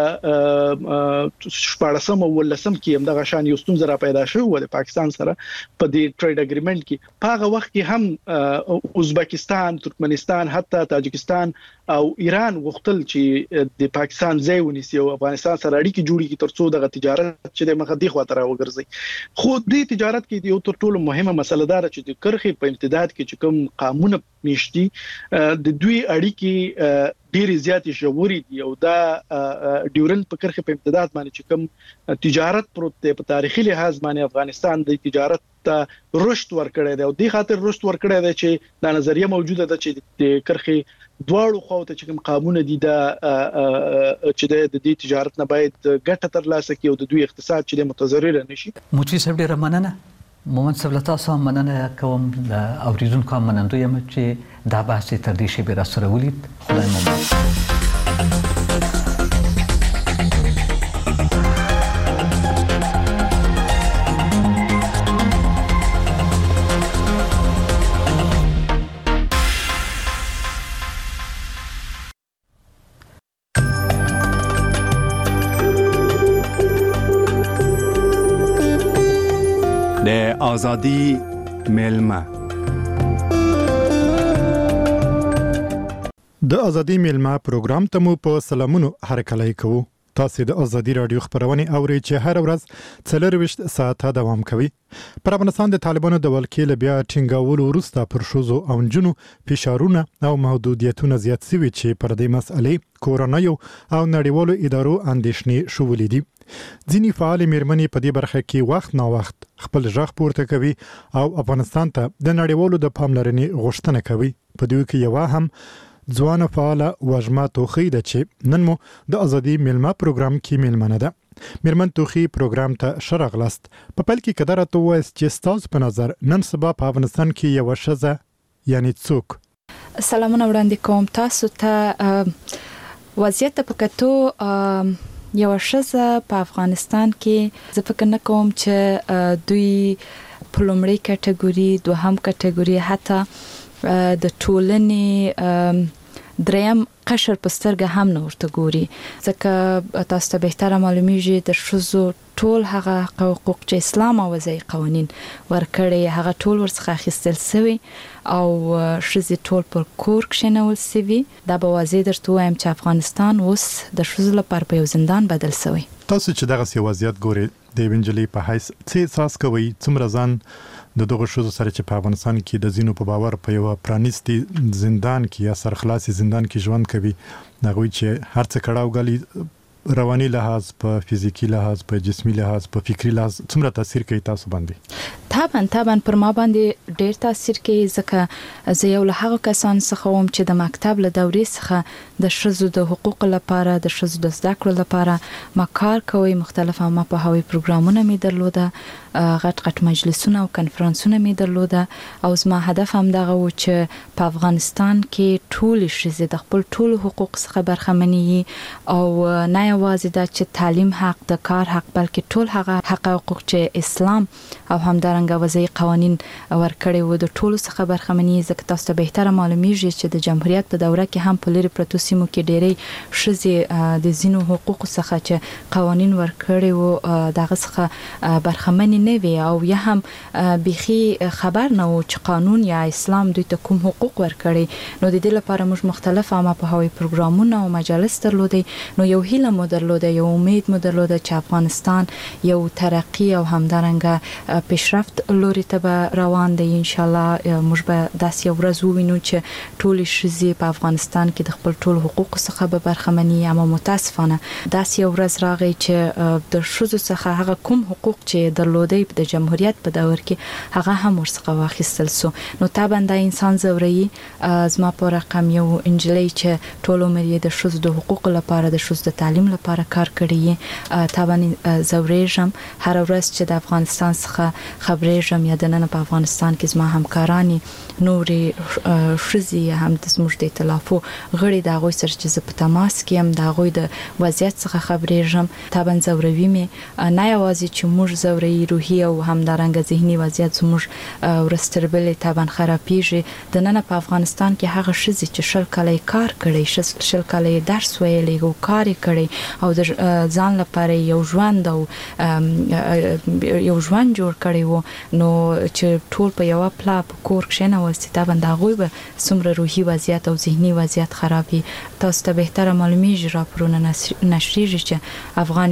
شپږم او ولسم کې هم دغه شان یو ستونزه را پیدا شوه د پاکستان سره په دې ټریډ اګریمنت کې په هغه وخت کې هم ازبکستان ترکمنستان حتی تاجکستان او ایران غوښتل چې د پاکستان ځای ونیسي او افغانستان سره اړیکې جوړې کړي ترڅو دغه تجارت چې د مخ دی خواته راوګرځي خو د تجارت کې یو تر ټولو مهمه مسله ده چې د کرخې په امتداد کې چې کوم قانون نشتی د دوی اړیکې ډېر زیاتې ژورې دي او دا ډیورن په کرخه په امتداد باندې چې کوم تجارت پروت دی په تاریخي لحاظ باندې افغانستان د تجارت ته رشد ورکړی دی او د خاطر رشد ورکړی دی چې دا نظریه موجوده ده چې د کرخه دواړو خواته چې کوم قانون دي دا چې د دې تجارت نه باید ګټه ترلاسه کړي او د دوی اقتصاد چې د متضرر نشي موچی صاحب ډیره مننه مومن صاحب له تاسو هم مننه کوم د اوریدونکو هم منندوی یم چې دا بحث تر دې شی به را سره ولید خدای مو آزادی میلمه د ازادي میلمه پروګرام ته مو په سلامونو هرکلی کوو تاسو د ازادي رادیو خبرونه اوري چې هر ورځ څلرويشت ساعته دوام کوي پر افغانستان د طالبانو د ولکې ل بیا ټینګاول وروسته پر شوزو او جنو فشارونه او محدودیتونه زیات شوي چې پر دې مسئلې کورونا یو او نړیوالو ادارو اندېښنې شولې دي ځینې فعال میرمنې په دې برخه کې وخت نا وخت خپل ژغ پورته کوي او افغانستان ته د نړیوالو د پاملرنې غوښتنه کوي په دوی کې یو هم ځوان فعال وژما توخی ده چې نن مو د ازادي میلمه پروګرام کې میلمنه ده میرمن توخی پروګرام ته شرغلست په پل کې قدر ته وایي چې تاسو په نظر نن سبا په افغانستان کې یو شزه یعنی څوک سلامونه وړاندې کوم تاسو ته وضعیت په کتو یو شزه په افغانستان کې زه فکر نه کوم چې دوی په لومړۍ کټګوري دوهم کټګوري حتی د ټولنې دریم قشر په سترګه هم نه ورته ګوري ځکه تاسو ته بهتره معلومیږي د ښځو ټول هغه حقوق چې اسلام او وضعي قوانين ورکړي هغه ټول ورڅخه اخیستل شوی او ښځې ټول پر کور کښینول شوی دا به واضح درته وایم چې افغانستان اوس د ښځو لپاره په یو زندان بدل شوی. تاسو چې دغه سی وضعیت ګوري د وینجلې په حیث څه احساس کوي څومره ځان د دغه ښځو سره چې په افغانستان کې د زینو په باور په یو پرانیستي زندان کې یا سرخلاصي زندان کې ژوند کوي هغه چې هر څه کړهو غلي رواني لحاظ په فزیکی لحاظ په جسمي لحاظ په فکری لحاظ څومره تاثیر کوي تاسو باندې؟ طبعا طبعا پر ما باندې ډیر تاثیر کوي ځکه زه یو له هغه کسان څخه وم چې د مکتب له دورې څخه د ښځو د حقوق لپاره د ښځو د زده کړو لپاره ما کار کوي مختلفه ما په هوی پروګرامونه می درلوده غټ غټ مجلسونه او کنفرانسونه می درلوده او زما هدف هم دغه و چې په افغانستان کې ټول ښځې د خپل ټول حقوق څخه برخمنې او نه یوازې د چې تعلیم حق د کار حق بلکې ټول هغه حق حقوق چې اسلام او همدارنګه وضعي قوانين ورکړي وو د ټولو څخه برخمنې ځکه تاسو ته بهتره معلومیږي چې د جمهوریت په دوره کې هم په لری پروتو سیمو کې ډېری ښځې د زینو حقوق څخه چې قوانين ورکړي وو دغه څخه برخمنې نه وي او یا هم بيخي خبر نه و چې قانون یا اسلام دوی ته کوم حقوق ورکړي نو د دې لپاره موږ مختلف عامه په هوی پروګرامونه او مجالس درلودي نو یو هیله مو درلوده یو امید مو درلوده چې افغانستان یو ترقی او همدارنګه پیشرفت لوري ته روان دی ان شاء الله موږ به داسې یو ورځ ووینو چې ټول ښځې په افغانستان کې د خپل ټول حقوق څخه به برخمنې اما متاسفانه داسې یو ورځ راغی چې د ښځو څخه هغه کوم حقوق چې درلودي د جمهوریت په دور کې هغه هم ورڅخه واخیستل سو نو طبعا د انسان زوري زما په رقم یو انجلۍ چې ټول عمر یې د ښځو د حقوق لپاره د ښځو د تعلیم لپاره کار کړی طبعا زوريږم هر ورځ چې د افغانستان څخه خبرېږم یا د نن په افغانستان کې زما همکارانی نورې ښځې هم د زموږ د ائتلافو غړي د هغوی سره چې زه په تماس کې یم د هغوی د وضعیت څخه خبرېږم طبعا زوروي مې نه یوازې چې موږ زوروي روحي او همدارنګه ذهني وضعیت زموږ ورستربلې طبعا خرابېږي د نن په افغانستان کې هغه ښځې چې شل کاله کار کړی شل کاله درس ویلی او کار کړی او د ځان لپاره یو ژوند او یو ژوند جوړ کړی وو نو چې ټول په یو پلا په کور کې نه وسته دا باندې غوي به څومره روحي وضعیت او ذهني وضعیت خرابي تاسو ته بهتره معلومیږي راپورونه نشریږي چې افغان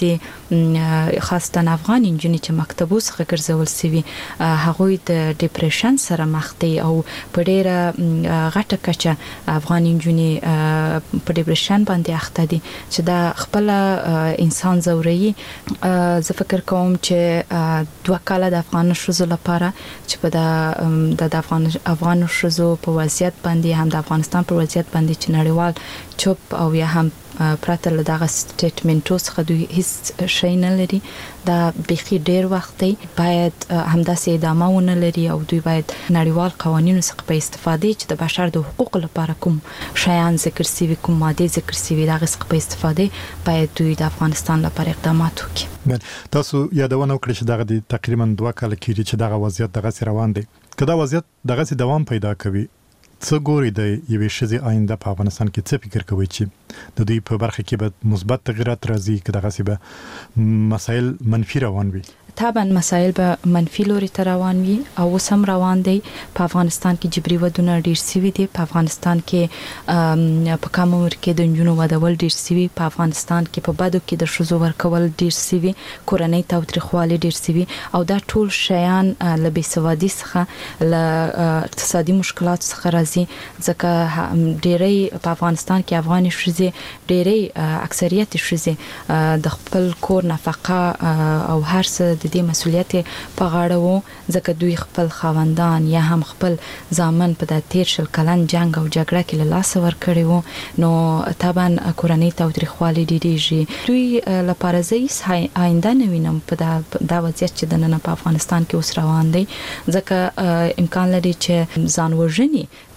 ښځې خاصه افغان انجنیر چې مکتبو څخه ګرځول سوي هغوی د ډیپریشن سره مخ دي او په ډیره غټه کچه افغان انجنیر په ډیپریشن باندې اخته دي چې دا خپل انسان زوري زه فکر کوم چې دوه کاله د افغان ښځو لپاره چې په د افغان افغان ښځو په وضعیت باندې هم د افغانستان په وضعیت باندې چې نړیوال چوپ او یا هم پرته له دغه سټیټمنټو څخه دوی هیڅ شی نه لري دا بيخي ډیر وخت دی باید همداسې ادامه ونه لري او دوی باید نړیوال قوانینو څخه په استفاده چې د بشر د حقوقو لپاره کوم شیان ذکر سوي کوم ماده ذکر سوي دغه څخه په استفاده باید دوی د افغانستان لپاره اقدامات وکړي. تاسو یادونه وکړئ چې دغه تقریبا دوه کال کېږي چې دغه وضعیت دغه روان دی کله وضعیت دغه دوام پیدا کوي څه ګوري د یوې ښځې آینده په افغانستان کې څه فکر کوي چې د دوی په برخه کې به مثبت تغیرات راځي که دغه سی به مسایل منفي روان وي؟ طبعا مسایل به منفي لوري ته روان وي او اوس هم روان دي په افغانستان کې جبري ودونه ډیر سوي دي په افغانستان کې په کم عمر کې د نجونو ودول ډیر سوي په افغانستان کې په بدو کې د ښځو ورکول ډیر سوي کورنۍ تاوتریخوالي ډیر سوي او دا ټول شیان له بېسوادي څخه له اقتصادي مشکلات څخه راځي ځکه ډیری په افغانستان کې افغاني ښځې ډیری اکثریت ښځې د خپل کور نفقه او هر څه د دې مسولیت په غاړه وو ځکه دوی خپل خاوندان یا هم خپل ځامن په د تیر شل کلن جنگ او جګړه کې له لاس ورکړي وو نو طبعا کورنۍ تاوتریخوالي ډیریږي دوی لپاره زه آینده نه وینم په دا وضعیت چې د نن په افغانستان کې اوس روان دی ځکه امکان لري چې ځان وژنې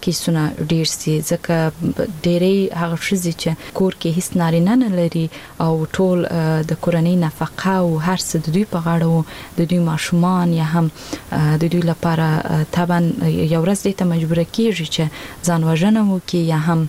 کیسونه ډیر سي ځکه ډېرې هغه ښځې چې کور کې هیڅ نارینه نه لري او ټول د کورنۍ نفقه او هر څه د دوی په غاړه وو د دوی ماشومان یا هم د دوی لپاره طبعا یو ورځ دې ته مجبور کیږي چې ځان وژنه وکړي یا هم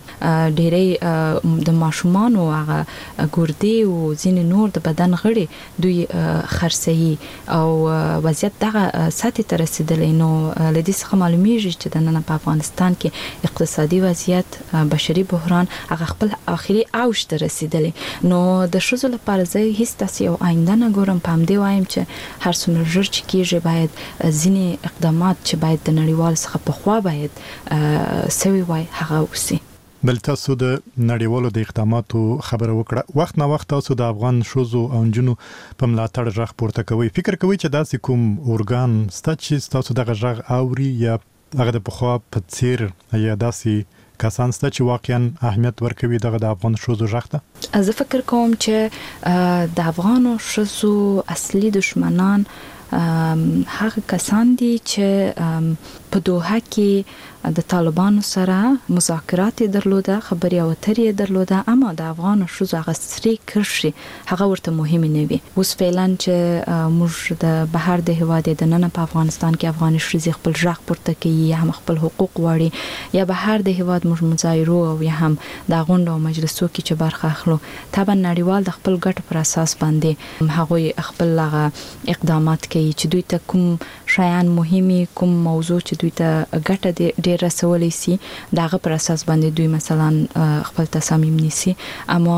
ډېرې د ماشومان او هغه ګردې او ځینې نور د بدن غړي دوی خرڅي او وضعیت دغه ساتي تر رسیدلې نو لدې څخه معلومیږي چې د نن په افغانستان کې اقتصادي وضعیت بشري بحران هغه خپل اخري اوج ته رسیدلې نو د شذو لپاره زه هیڅ تاسو یو آینده نه ګورم پام دی وایم چې هر څومره ژر چې کیږي باید ځینې اقدامات چې باید د نړیوال څخه په خوا باید سوي وای هغه وسی بل تاسو د نړیوالو د اقداماتو خبره وکړه وخت نه وخت تاسو د افغان شوزو او جنو په ملاتړ ژغ پورته کوي فکر کوي چې داسې کوم اورګان ستاسو چې تاسو دغه ژغ اوري یا هغه د پخوا په څیر یا داسې کسان ستاسو چې واقعا اهمیت ورکوي دغه د افغان شوزو ژغ ته زه فکر کوم چې د افغانو شوزو اصلي دشمنان هغه کسان دي چې په دوحه کې د طالبانو سره مذاکرات درلوده خبري او اترې درلوده اما د افغان شوزو هغه سری کرشي هغه ورته مهم نه وي اوس فعلا چې موږ د بهر د هواد د نن په افغانستان کې افغان شوزي خپل ژغ پورته کوي هم خپل حقوق وړي یا بهر د هواد موږ مظاهرو او یا هم د غونډو او مجلسو کې چې برخه اخلو طبعا نړیوال د خپل ګټ پر اساس باندې هغه خپل لغه اقدامات کوي چې دوی ته کوم شایان مهمي کوم موضوع چې دوی ته ګټه ډیر رسولي سي دغه پر اساس باندې دوی مثلا خپل تصامیم نیسي اما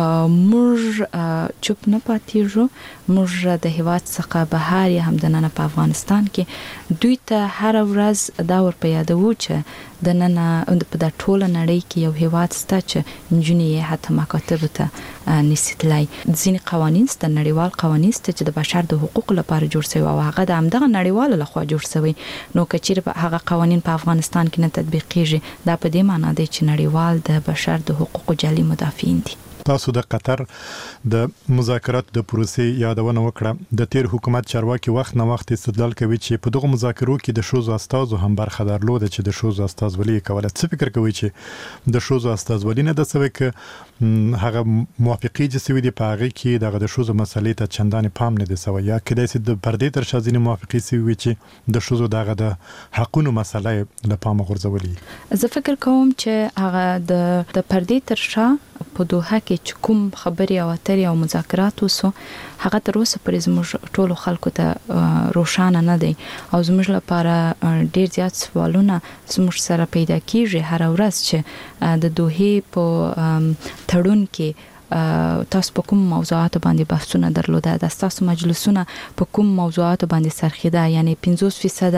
موږ چوپ نه پاتېږو موږ د هواد څخه بهر هم د نن په افغانستان کې دوی ته هر ورځ دا ور په یادو چې د نن په د ټوله نړۍ کې یو هواد ستا چې انجنیری حتی مکاتب ته نسیتلای ځینې قوانین ست نړیوال قوانین ست چې د بشر د حقوق لپاره جوړ شوی او هغه د همدغه نړیوال لخوا جوړ شوی نو کچیر په هغه قوانین په افغانستان کې نه تطبیقیږي دا په دې معنی دی چې نړیوال د بشر د حقوقو جالي مدافعین دي تاسو د قطر د مذاکرات د پروسې یادونه وکړه د تیر حکومت چارواکي وخت نه وخت استدلال کوي چې په دغه مذاکرو کې د شوزو استازو هم برخه درلوده چې د شوزو استازولي کوله څه فکر کوي چې د شوزو استازولي نه د سوي ک هغه موافقي چې سوي دی په هغه کې دغه د شوزو مسلې ته چندان پام نه دی سوي یا کله چې د پردې تر شازینې موافقي سوي چې د شوزو دغه د حقونو مسلې له پام غورځولي زه فکر کوم چې هغه د د پردې تر شا په دوحه کې چې کوم خبري او اترې او مذاکرات وسو هغه تر اوسه پرې زموږ ټولو خلکو ته روښانه نه دی او زموږ لپاره ډیر زیات سوالونه زموږ سره پیدا کیږي هر ورځ چې د دوحه په تړون کې تاسو په کوم موضوعات باندې بحثونه درلوده د تاسو مجلسونه په کوم موضوعات باندې سرخیده یعنی پنځوس فیصد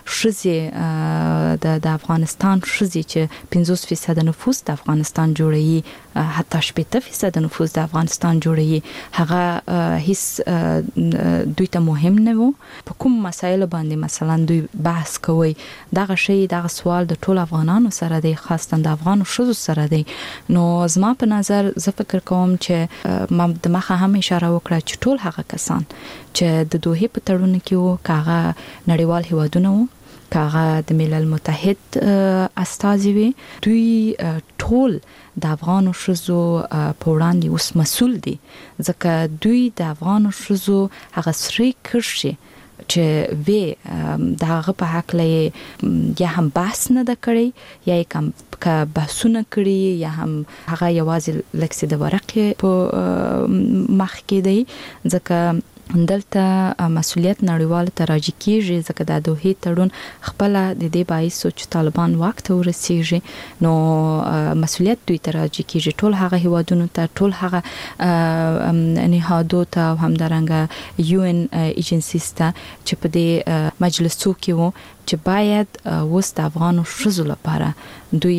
شذې د افغانستان شذې چې پنځوس فیصد نفوس د افغانستان جوړي حتی شپږ فیصد نفوس د افغانستان جوړي هغه هیڅ دوی ته مهم نه وو په کوم مسایل باندې مثلا دوی بحث کوي دغه شی دغه سوال د ټول افغانانو سره دی خاصه د افغانو شذو سره دی نو زما په نظر زه فکر کوم چې ما د مخه هم اشاره وکړه چې ټول هغه کسان چې د دوحه په تړون کې وو کاغه نړیوال هیوادونه وو کاغه د ملل متحد استازي وي دوی ټول د افغانو شذو په وړاندې اوس مسؤل دي ځکه دوی د افغانو شذو هغه سری کرشي چې وی دغه په حق لې یا هم بحث نه د کړی یا کوم کا بحثونه کړی یا هم هغه یوازې لکه د ورقې په مخ کې دی ځکه دلته مسؤلیت نړیوال ته راځي کیږي ځکه د دوحه تړون خپل د دې باعث چې طالبان وخت ورسیږي نو مسؤلیت دوی ته راځي کیږي ټول هغه هیوادونو ته ټول هغه نهادو ته همدارنګه یو ان ایجنسیز ته چې په دې مجلسو کې وو چې باید وس د افغانو شذو لپاره دوی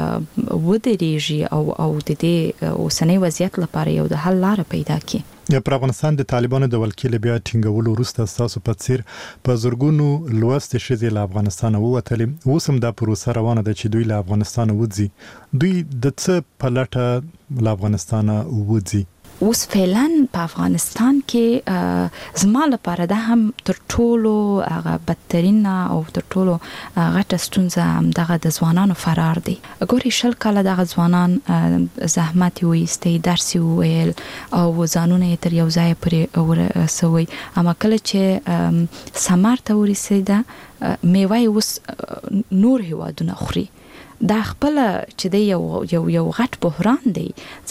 ودرېږي او او د دې اوسنۍ وضعیت لپاره یو د حل لار پیدا کړي په افغانستان د طالبانو د ولکیل بیا ټینګولو وروسته تاسو په څیر په زورګونو لوستې شې له افغانستان ووتلې اوس هم دا پروسه روانه ده چې دوی له افغانستان وځي دوی د څه په لټه له افغانستان وځي اوس فعلا په افغانستان کې زما لپاره دا هم تر ټولو هغه بدترین او تر ټولو غټه ستونزه دغه د ځوانانو فرار دی. ګوري شل کاله دغه ځوانان زحمت وایستي، درس ویل او ځانونه تر یو ځای پرې ورسوي، اما کله چې ثمر ته ورسېده میوه اوس نور هیوادونه خوري. دا خپل چې دی یو یو یو غټ بحران دی،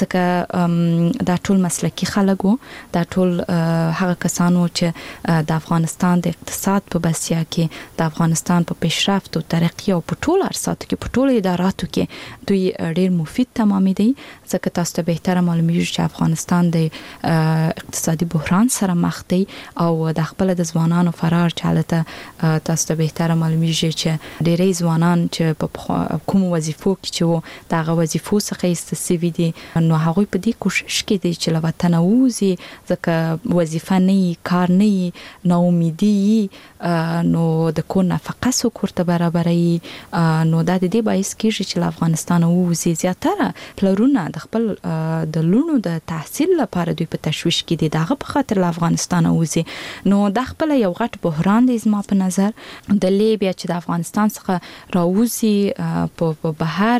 ځکه دا ټول مسلکی خلک وو، دا ټول هغه کسانو چې د افغانستان د اقتصاد په بسیا کې، د افغانستان په پیشرفت او ترقی او په ټول ارساتو کې، په ټول اداراتو کې دوی ډیر مفید تمامي دي. ځکه تاسو ته بهتره معلومیږي چې افغانستان د اقتصادي بحران سره مخ دی او د خپل د ځوانانو فرار چالته تاسو ته بهتره معلومیږي چې ډیری ځوانان چې په کوم وظیفو کې چې دغه وظیفو څخه استفادې دي، نو هغه په دې کوشش کې دي چې له وطن ووزي، ځکه وظیفه نه کار نه نو امیدي، نو د کور نفقه سو کورته برابرې، نو دا د دې باعث کېږي چې له افغانستان ووزي. زیاتره پلرونه د خپل د لونو د تحصیل لپاره دوی په تشویش کې دي، دغه په خاطر له افغانستان ووزي. نو دا خپل یو غټ بحران دی زما په نظر. د لیبیا چې د افغانستان څخه راوزي په بهر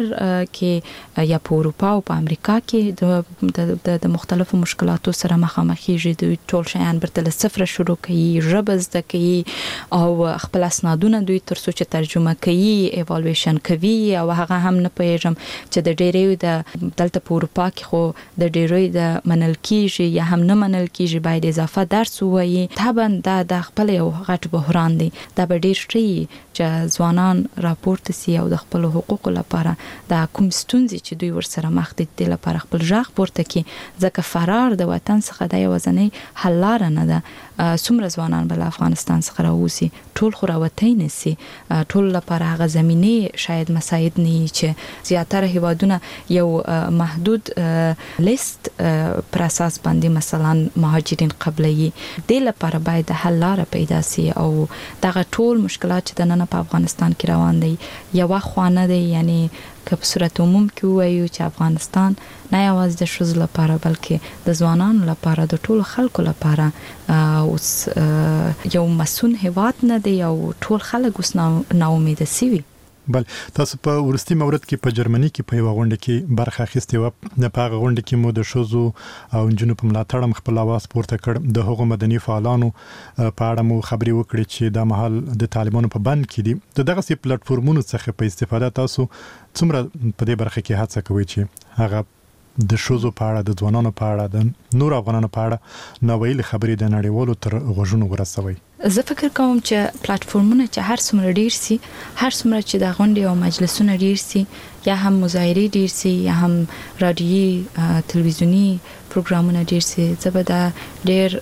کې یا په اروپا او په امریکا کې د د مختلفو مشکلاتو سره مخامخېږي، دوی ټول شیان برته له صفر شروع کوي، ژبه زده کوي او خپل اسنادونه دوی تر څو چې ترجمه کوي ایوالویشن کوي، او هغه هم نه پېژم چې د ډېرې د دلته په اروپا کې خو د ډېرې د منل کېږي یا هم نه منل کېږي، باید اضافه درس ووایي. طبعا دا د خپل یو غټ بحران دی. دا به ډېر ښه چې ځوانان راپورته سي او د خپل حقوقو لپاره د کوم ستونزې چې دوی ورسره مخ دي د لپاره خپل ژغ پورته کړي، ځکه فرار د وطن څخه د یوازینۍ حل لار نه ده. څومره ځوانان بل افغانستان څخه راوځي، ټول خو راوتی نسی، ټول لپاره هغه زمینه شاید مساعد نه چې زیاتره هیوادونه یو محدود لیست پر اساس باندې مثلا مهاجرین قبلي، د لپاره باید حل لار پیدا سي. او دغه ټول مشکلات چې د نن په افغانستان کې روان دي یو خوانه دي، یعنی که په صورت عموم کې وایو چې افغانستان نه یوازې د ښځو لپاره بلکې د ځوانانو لپاره، د ټولو خلکو لپاره اوس یو مسون هیواد نه دی او ټول خلک اوس ناامیده سوي. بل تاسو په ورستي مورد کې په جرمني کې په یو غونډه کې برخه اخیستې و. په هغه غونډه کې مو د ښځو او نجونو په ملاتړ خپل اواز پورته کړ. د هغو مدني فعالانو په اړه مو خبرې وکړې چې د مهال د طالبانو په بند کې دي. د دغه سي پلیټفارمونو څخه په استفاده تاسو څومره په دې برخه کې هڅه کوئ چې هغه د ښځو په اړه، د ځوانانو په اړه، د نور افغانانو په اړه نوویل خبرې د نړیوالو تر غوږونو ورسوي؟ زه فکر کوم چې پلیټفارمونه چې هر څومره ډیر سي، هر څومره چې د غونډې او مجلسونه ډیر سي، یا هم مظاهرې ډیر سي، یا هم رادیوي تلویزیونی پروګرامونه ډیر سي، زه به دا ډیر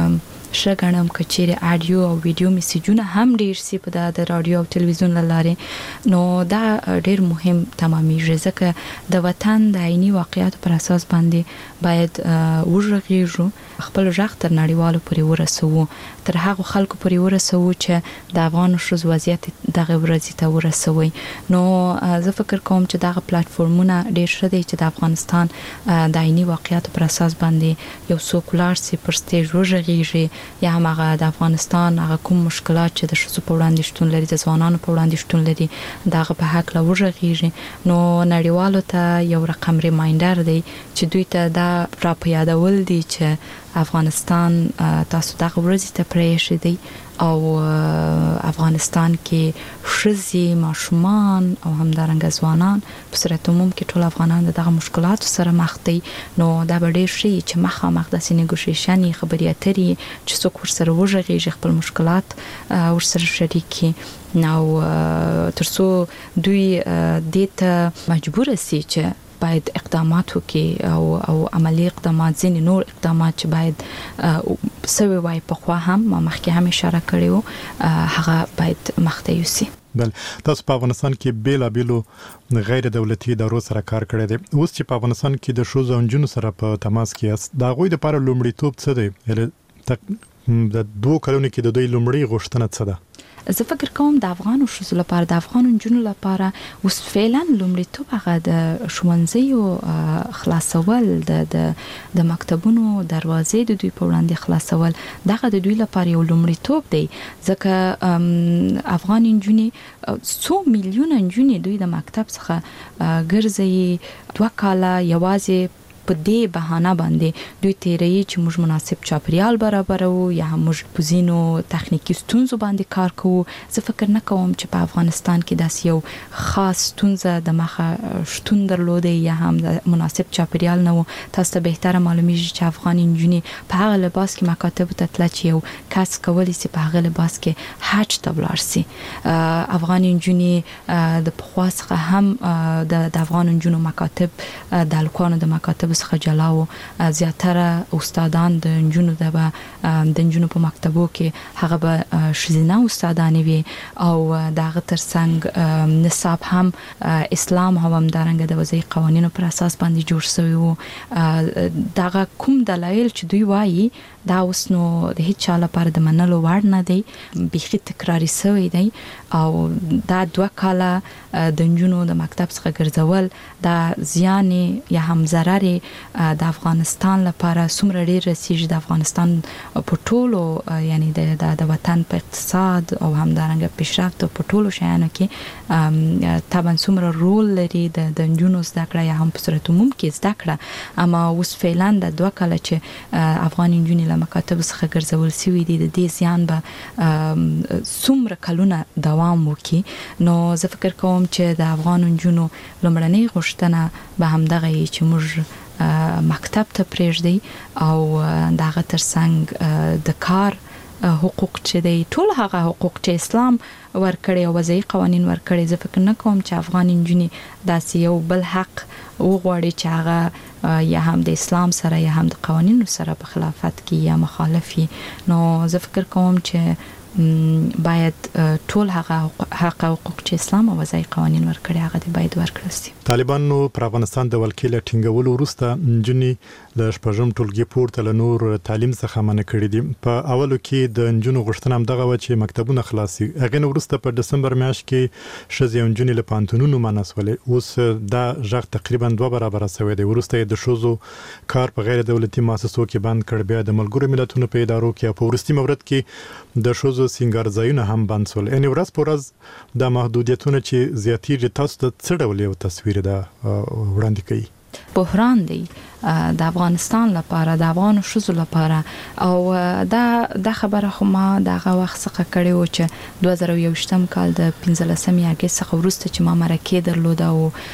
شګنم کچېره اډیو او ویډیو میسجونه هم ډیر سي په د رادیو او تلویزیون لاره. نو دا ډیر مهم تمامي ځکه د وطن د عیني واقعیت پر اساس باندې باید وژغېږو، خپل ژغ تر نړیوالو پورې ورسوو، تر هغه خلکو پورې ورسوو چې د افغان ښځو وضعیت دغه ورځې ته ورسوي. نو زه فکر کوم چې دغه پلیټفارمونه ډیر ښه دي چې د افغانستان د عیني واقعیت پر اساس باندې یو څوک لاړ سي پر سټیج وژغېږي، یا هم هغه د افغانستان هغه کوم مشکلات چې د ښځو په وړاندې شتون لري، د ځوانانو په وړاندې شتون لري، دغه په حق لا وژغېږي. نو نړیوالو ته یو رقم ریمایندر دی چې دوی ته دا را په یادول دي چې افغانستان تاسو دغه ورځې ته پرېښی دی او افغانستان کې ښځې، ماشومان او همدارنګه ځوانان په صورت عموم کې ټول افغانان دغه مشکلاتو سره مخ دي. نو دا به ډېر ښه چې مخامخ داسې نیګوشیشن خبرې اترې چې څوک ورسره وژغېږي، خپل مشکلات ورسره شریک کړي، او تر څو دوی دې ته مجبور سي چې باید اقدامات وکړي او او عملی اقدامات، ځینې نور اقدامات چې باید سوي وای په خوا هم ما مخکې هم اشاره کړې وو، هغه باید مخته یوسي. بل تاسو په افغانستان کې بیل بیلو غیر دولتي ادارو سره کار کړی دی. اوس چې په افغانستان کې د ښځو او نجونو سره په تماس کې یاست، د هغوی لپاره لومړیتوب څه دی؟ د دوه کلونو کې د دوی لومړی غوښتنه څه ده؟ زه فکر کوم د افغانو شوزو لپاره د افغانو جنونو لپاره اوس فعلا لومړیتوب هغه د ښوونځیو خلاصول د د مکتبونو دروازې د دوی په وړاندې خلاصول دغه د دوی لپاره یو لومړیتوب دی ځکه افغان انجونی څو میلیونه انجونی دوی د مکتب څخه ګرځي دوه کاله یوازې په دې بهانه باندې دوی تیري چې موږ مناسب چاپریال برابرو یا موږ په زینو تخنیکی ستونزو باندې کار کوو زه فکر نه کوم چې په افغانستان کې داس یو خاص ستونزه د مخه شتون درلوده یا هم د مناسب چاپریال نه تاسو ته بهتره معلومیږي چې افغان انجونی په هغه لباس کې مکاتب ته تل چې یو کس کولی سي په هغه لباس کې حج ته ولاړ سي افغان انجونی د پخواسخه هم د افغان انجونو مکاتب د الکوانو د مکاتب څخه جلاو زیاتره استادان د انجونو د د انجونو په مکتبو کې هغه به شزینه استادان وي او دغه ترڅنګ نصاب هم اسلام هم دارنګ د وضعي قوانینو پر اساس باندې جوړ شوی وو دغه کوم دلایل چې دوی وایي دا اوس نو د هیڅ چا لپاره د منلو وړ نه دی بيخي تکراری شوی دی او دا دوه کاله د انجونو د مکتب څخه ګرځول دا زیان یا هم ضرر د افغانستان لپاره څومره ډیر رسیږي د افغانستان په ټولو یعنی د د وطن په اقتصاد او هم دارنګ پیشرفت په ټولو شیانو کې طبعا څومره رول لري د د انجونو زده کړه یا هم په صورت عموم کې زده کړه اما اوس فعلا د دوه کاله چې افغان انجونی مکاتب څخه ګرځول شوی دي د دې زیان به څومره کلونه دوام وکړي نو زه فکر کوم چې د افغان انجونو لومړنۍ غوښتنه به همدغه چې موږ مکتب ته پرېږدي او دغه ترڅنګ د کار حقوق چې دی ټول هغه حقوق چې اسلام ورکړي او وضعي قوانين ورکړي زه فکر نه کوم چې افغان انجونی داسې یو بل حق وغواړي چې هغه یا هم د اسلام سره یا هم د قوانینو سره په خلافت کې یا مخالفي نو زه فکر کوم چې باید ټول هغه حق حقوق چې اسلام او وضعي قوانين ورکړي هغه باید ورکړل شي طالبانو پر افغانستان د ولکې ټینګولو وروسته جنې د شپږم ټولګي پورته له نور تعلیم څخه منع کړی دي په اولو کې د انجونو غوښتنه هم دغه و چې مکتبونه خلاصي هغه نو وروسته په دسمبر میاشت کې شزې انجونې له پانتونونو مناسولې اوس دا ژغ تقریبا دوه برابر شوی دی وروسته د شوزو کار په غیر دولتي مؤسسو کې بند کړ بیا د ملګرو ملتونو په ادارو کې په ورستي مورد کې د شوزو سنگار ځایونه هم بند شول ان ورځ پر ورځ د محدودیتونو چې زیاتېږي تاسو ته څه ډول یو تصویر ده وړاندې کوي بحران دی د افغانستان لپاره د افغان شوزو لپاره او دا د خبره خو ما دغه وخت څخه کړی و چې دوه زره یو شتم کال د پنځلسمې اگست څخه وروسته چې ما مرکه درلوده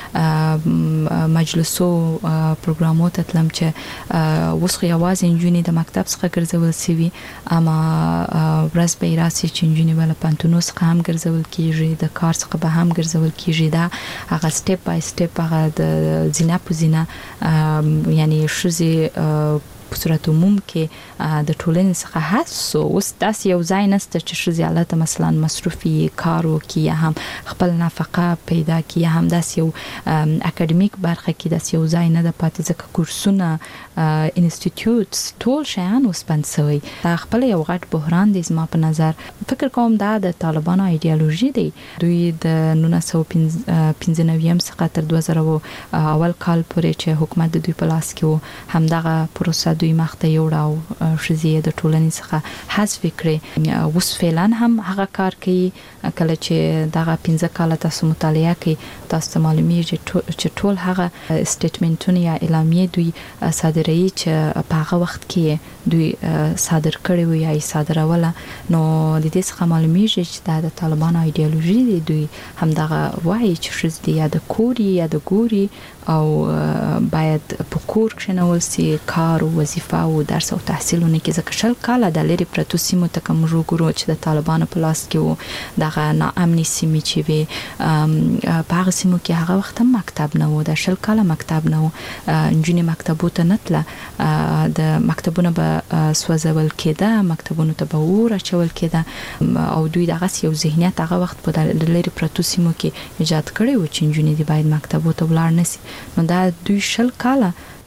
او مجلسو پروګرامو ته تلم چې وسخ یوازې انجونی د مکتب څخه ګرځول سوي اما ورځ به راسي چې انجونی ول پانتونو څخه هم ګرځول کیږي د کار څخه به هم ګرځول کیږي دا هغه سټپ بای سټپ هغه د زینا په زینا یعنی شوزي په صورت عموم کې د ټولنې څخه حسو اوس داس یو ځای نسته چې شوزي حالت مثلا مصرفي کارو کې یا هم خپل نفقه پیدا کې یا هم داس یو اکیډمیک برخه کې داس یو ځای نه د پاتې ځکه کورسونه انسټیټیوټس ټول شیان وسپنسوي دا خپل یو غټ بحران دی زما په نظر فکر کوم دا د طالبانو ایدئولوژي دی دوی د نولس سوه پنځه نوي څخه تر دوه زره اول کال پورې چې حکومت د دوی په لاس کې و همدغه پروسه دوی مخته یوړاو شزیه د ټولنې څخه حذف کړي اوس فعلا هم هغه کار کوي کله چې دغه پنځه کاله تاسو مطالعه کوي تاسو معلومیږي چې ټول هغه سټیټمنټونه یا اعلامیه دوی صادروي چې په هغه وخت کې دوی صادر کړي وي یا صادروله نو د دې څخه معلومیږي چې دا د طالبانو ایدئولوژي دی دوی هم دغه وایي چې شزدي یا د کوري یا د ګوري او باید په کور کې نو سي کار او وظیفه او درس او تحصیلونه کې ځکه شل کاله د لری پرتو سیمو ته کوم ګورو چې د طالبانو په لاس کې وو دغه ناامني سیمې چې وي په هغه سیمو کې هغه وخت مکتب نه وو د شل کاله مکتب نه وو انجونی مکتبو ته نتله د مکتبونه به سوځول کېده مکتبونو ته به ور اچول کېده او دوی دغه یو ذهنیت هغه وخت په لری پرتو سیمو کې ایجاد کړی و چې انجونی دی باید مکتبو ته ولاړ نسی نو دا دوی شل کاله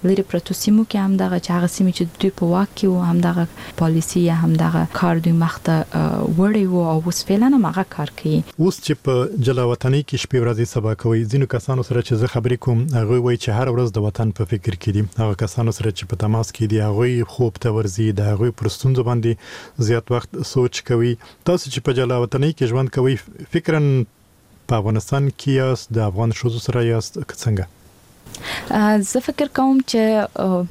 لري پرتو سیمو کې هم دغه چې هغه سیمې چې دوی په واک کې وو هم دغه پالیسی یا هم دغه کار دوی مخته وړي وو او اوس فعلا هغه کار کوي. اوس چې په جلا وطني کې شپې ورځې سبا کوي ځینو کسانو سره چې زه خبرې کوم هغه وایي چې هر ورځ د وطن په فکر کې دي. هغه کسانو سره چې په تماس کې دي هغه خوب ته ورزي د هغه پرستونځ باندې زیات وخت سوچ کوي. تاسو چې په جلا وطني کې ژوند کوي فکرن په افغانستان کې یاست د افغان شوزو سره یاست څنګه؟ زه فکر کوم چې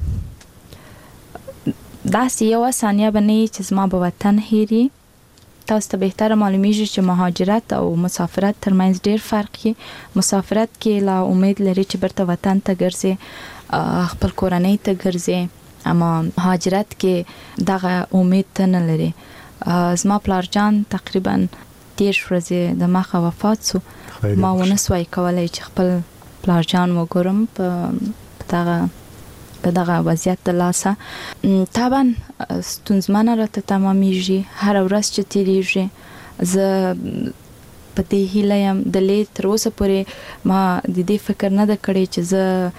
دا یو ثانیه باندې چې زما په وطن هېري. تاسو ته بهتره معلومیږي چې مهاجرت او مسافرت ترمنځ ډېر فرق دی. مسافرت کې لا امید لري چې برته وطن ته ګرځي خپل کورنۍ ته ګرځي، اما مهاجرت کې دغه امید ته نه لري. زما پلار جان تقریبا دېرش ورځې د مخه وفات سو. ما ونه سوای کولای چې خپل پلار جان وګورم په دغه په دغه وضعیت د لاسه. طبعا ستونزمنه راته تمامېږي، هر ورځ چې تیریږي زه په دې هیله یم د لې تر اوسه پورې ما د دې فکر نه ده کړی چې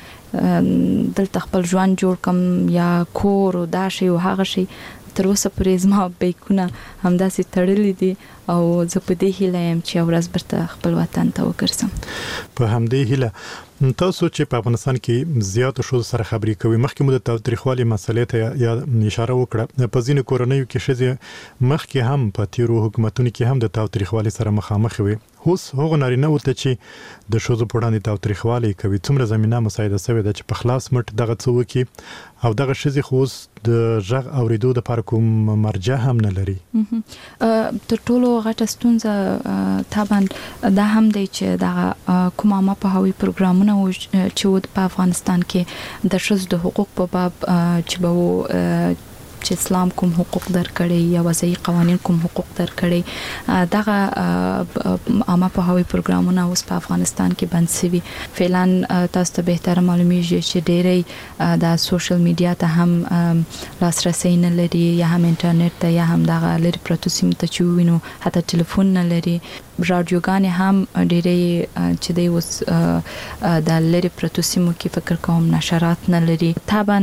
زه دلته خپل ژوند جوړ کړم یا کور او دا شی او هغه شی. تر اوسه پورې زما بیکونه همداسې تړلي دي او زه په دې هیله یم چې یو ورځ برته خپل وطن ته وګرځم. په همدې هیله تاسو چې په افغانستان کې زیاتو شوزو سره خبرې کوي، مخکې مو د تاوتریخوالي مسلې ته یا اشاره وکړه. په ځینو کورنیو کې ښځې مخکې هم په تیرو حکومتونو کې هم د تاوتریخوالي سره مخامخ وي. اوس هغه نارینه وته چې د شوزو په وړاندې تاوتریخوالي کوي څومره زمينه مساعده شوی ده چې په خلاص مټ دغه څه وکي او دغه ښځې خو اوس د ژغ اوریدو د لپاره کوم مرجع هم نه لري. تر ټولو غټه ستونزه طبعا دا هم دی چې دغه کومه ما په هوی پروګرامونه چې په افغانستان کې د ښځو د حقوق په باب چې به چې اسلام کوم حقوق درکړي یا وضعي قوانين کوم حقوق درکړي دغه عامه په هوی پروګرامونه اوس په افغانستان کې بند شوي. فعلا تاسو ته بهتره معلومیږي چې ډېری د سوشل میډیا ته هم لاسرسي نه لري یا هم انټرنیټ ته یا هم دغه لري پروتو سیم ته چې وینو حتی ټلیفون نه لري. رادیوګانې هم ډېری چې دی اوس د لري پروتو سیمو کې فکر کوم نشرات نه لري. طبعا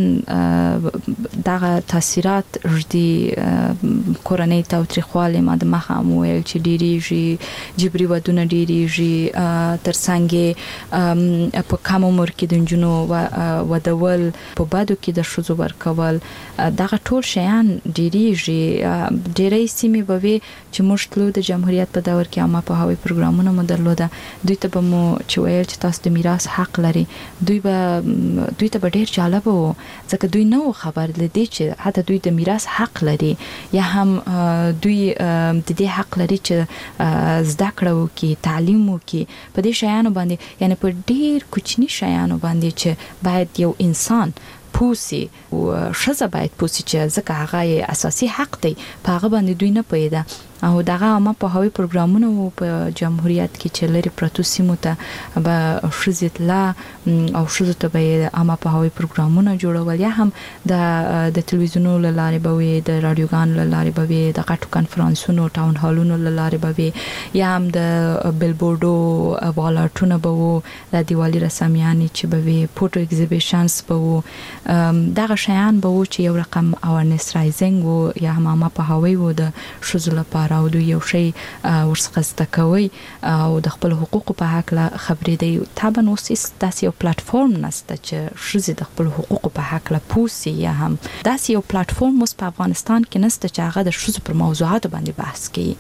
دغه تاثیرات ردی کورنۍ تاوتریخوالی ما د مخه مویل چې ډیریږي، جبري ودونه ډیریږي، ترڅنګ په کم عمر کې د نجونو ودول، په بدو کې د ښځو ورکول، دغه ټول شیان ډیریږي. ډېری سیمې به وي چې موږ تلو د جمهوریت په دور کې عامه په هوی پروګرامونه مو درلوده، دوی ته به مو چې ویل چې تاسو د میراث حق لري. دوی به دوی ته به ډېر جالب وو ځکه دوی نه خبر لدی چې حتی دوی د میراث حق لري یا هم دوی د دې حق لري چې زده کړه وکړي، تعلیم وکړي. په دې شیانو باندې یعنی په ډېر کوچني شیانو باندې چې باید یو انسان پوسی او ښځه باید پوسی چې ځکه هغه اساسي حق دی په هغه باندې دوی نه پیدا. او دغه عامه په هوی پروګرامونه په جمهوریت کې چې لري پروتو سیمو ته به ښځې تلا او ښځو ته به عامه په هوی پروګرامونه جوړول یا هم د د تلویزیونو له لارې به وي، د رادیوګانو له لارې به وي، د غټو کنفرانسونو ټاون هالونو له لارې به وي، یا هم د بیلبورډو والارټونه به وو، د دیوالي رسامیانې چې به وي، فوټو ایگزیبیشنز به وو. دغه شیان به وو چې یو رقم اورنس رایزینګ وو یا هم عامه په هوی وو د ښځو لپاره او دوی یو شی ورڅخه زده کوي او د خپل حقوقو په هکله خبرې دی. طبعا اوس داسې یو پلیټفارم نشته چې ښځې د خپل حقوقو په هکله پوسی یا هم داسې یو پلیټفارم اوس په افغانستان کې نشته چې هغه د ښځو پر موضوعاتو باندې بحث کوي.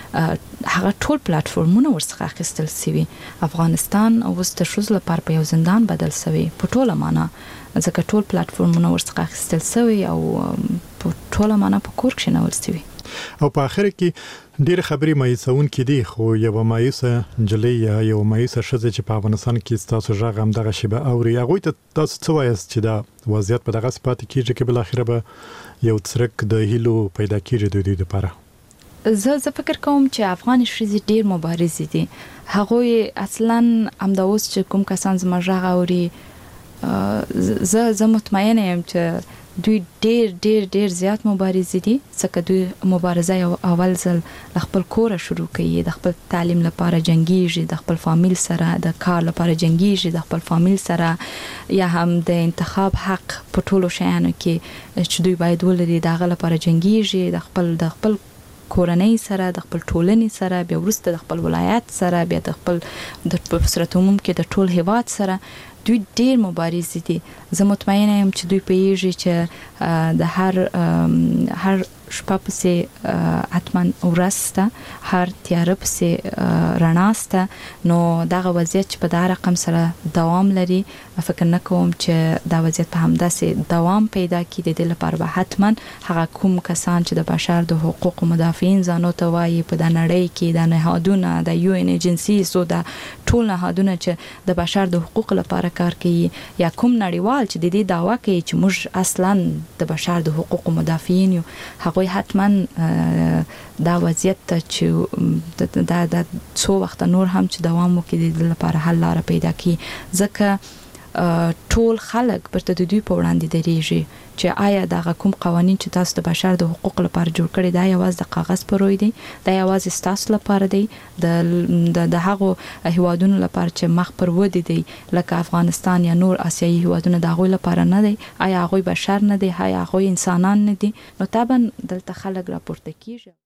هغه ټول پلیټفارمونه ورڅخه اخیستل شوي. افغانستان اوس د ښځو لپاره په یو زندان بدل شوی په ټوله معنا، ځکه ټول پلیټفارمونه ورڅخه اخیستل شوي او په ټوله معنا په کور کې نه ولستوي. او په اخر کې ډېر خبرې مایوسون کې دي، خو یو مایوسه نجلۍ یا یو مایوسه ښځه چې په افغانستان کې ستاسو غږ هم دغه شی به اوري، هغوی ته تاسو څه وایاست چې دا وضعیت په دغه صفات کېږي چې بل اخره به یو څرک د هیلو پیدا کېږي د دوی لپاره؟ زه زه فکر کوم چې افغان ښځې ډېر مبارزې دي. هغوی اصلا همدا اوس چې کوم کسان زما غږ اوري، زه زه مطمئنه یم چې دوی ډیر ډیر ډیر زیات مبارزې دي ځکه دوی مبارزه یو اول ځل خپل کور شروع کوي، د خپل تعلیم لپاره جنگیږي، د خپل فامیل سره د کار لپاره جنگیږي، د خپل فامیل سره یا هم د انتخاب حق په ټولو شیانو کې چې دوی باید ولري دغه لپاره جنگیږي، د خپل د خپل کورنۍ سره، د خپل ټولنې سره، بیا وروسته د خپل ولایت سره، بیا د خپل د صورت عموم کې د ټول هیواد سره دوی ډیر مبارزې دي. زه مطمئنه یم چې دوی پیږي چې د هر هر شپه پسې حتما ورسته، هر تیاره پسې رڼاسته، نو دغه وضعیت چې په دا رقم سره دوام لري فکر نه کوم چې دا وضعیت په همداسې دوام پیدا کړي. د دې لپاره به حتما هغه کوم کسان چې د بشر د حقوقو مدافعین ځانو ته وایي په د نړۍ کې د نهادونه د یو ان ایجنسیز او د ټول نهادونه چې د بشر د حقوقو لپاره کار کوي یا کوم نړیوال چې د دې دعوا کوي چې موږ اصلا د بشر د حقوقو مدافعین یو، هغه حتما دا وضعیت چې دا د څو وخت نور هم چې دوام وکړي د لپاره حل لاره پیدا کړي، ځکه ټول خلک برته د دوی په وړاندې درېږي چې آیا دا کوم قوانين چې تاسو د بشر د حقوقو لپاره جوړ کړي دا یوازې د کاغذ پر روی دي، دا یوازې تاسو لپاره دی، د د هغه هیوادونو لپاره چې مخ پر ودی دي لکه افغانستان یا نور آسیایي هیوادونه د هغوی لپاره نه دی، آیا هغوی بشر نه دي، آیا هغوی انسانان نه دي؟ نو طبعا دلته خلک راپورته کیږي.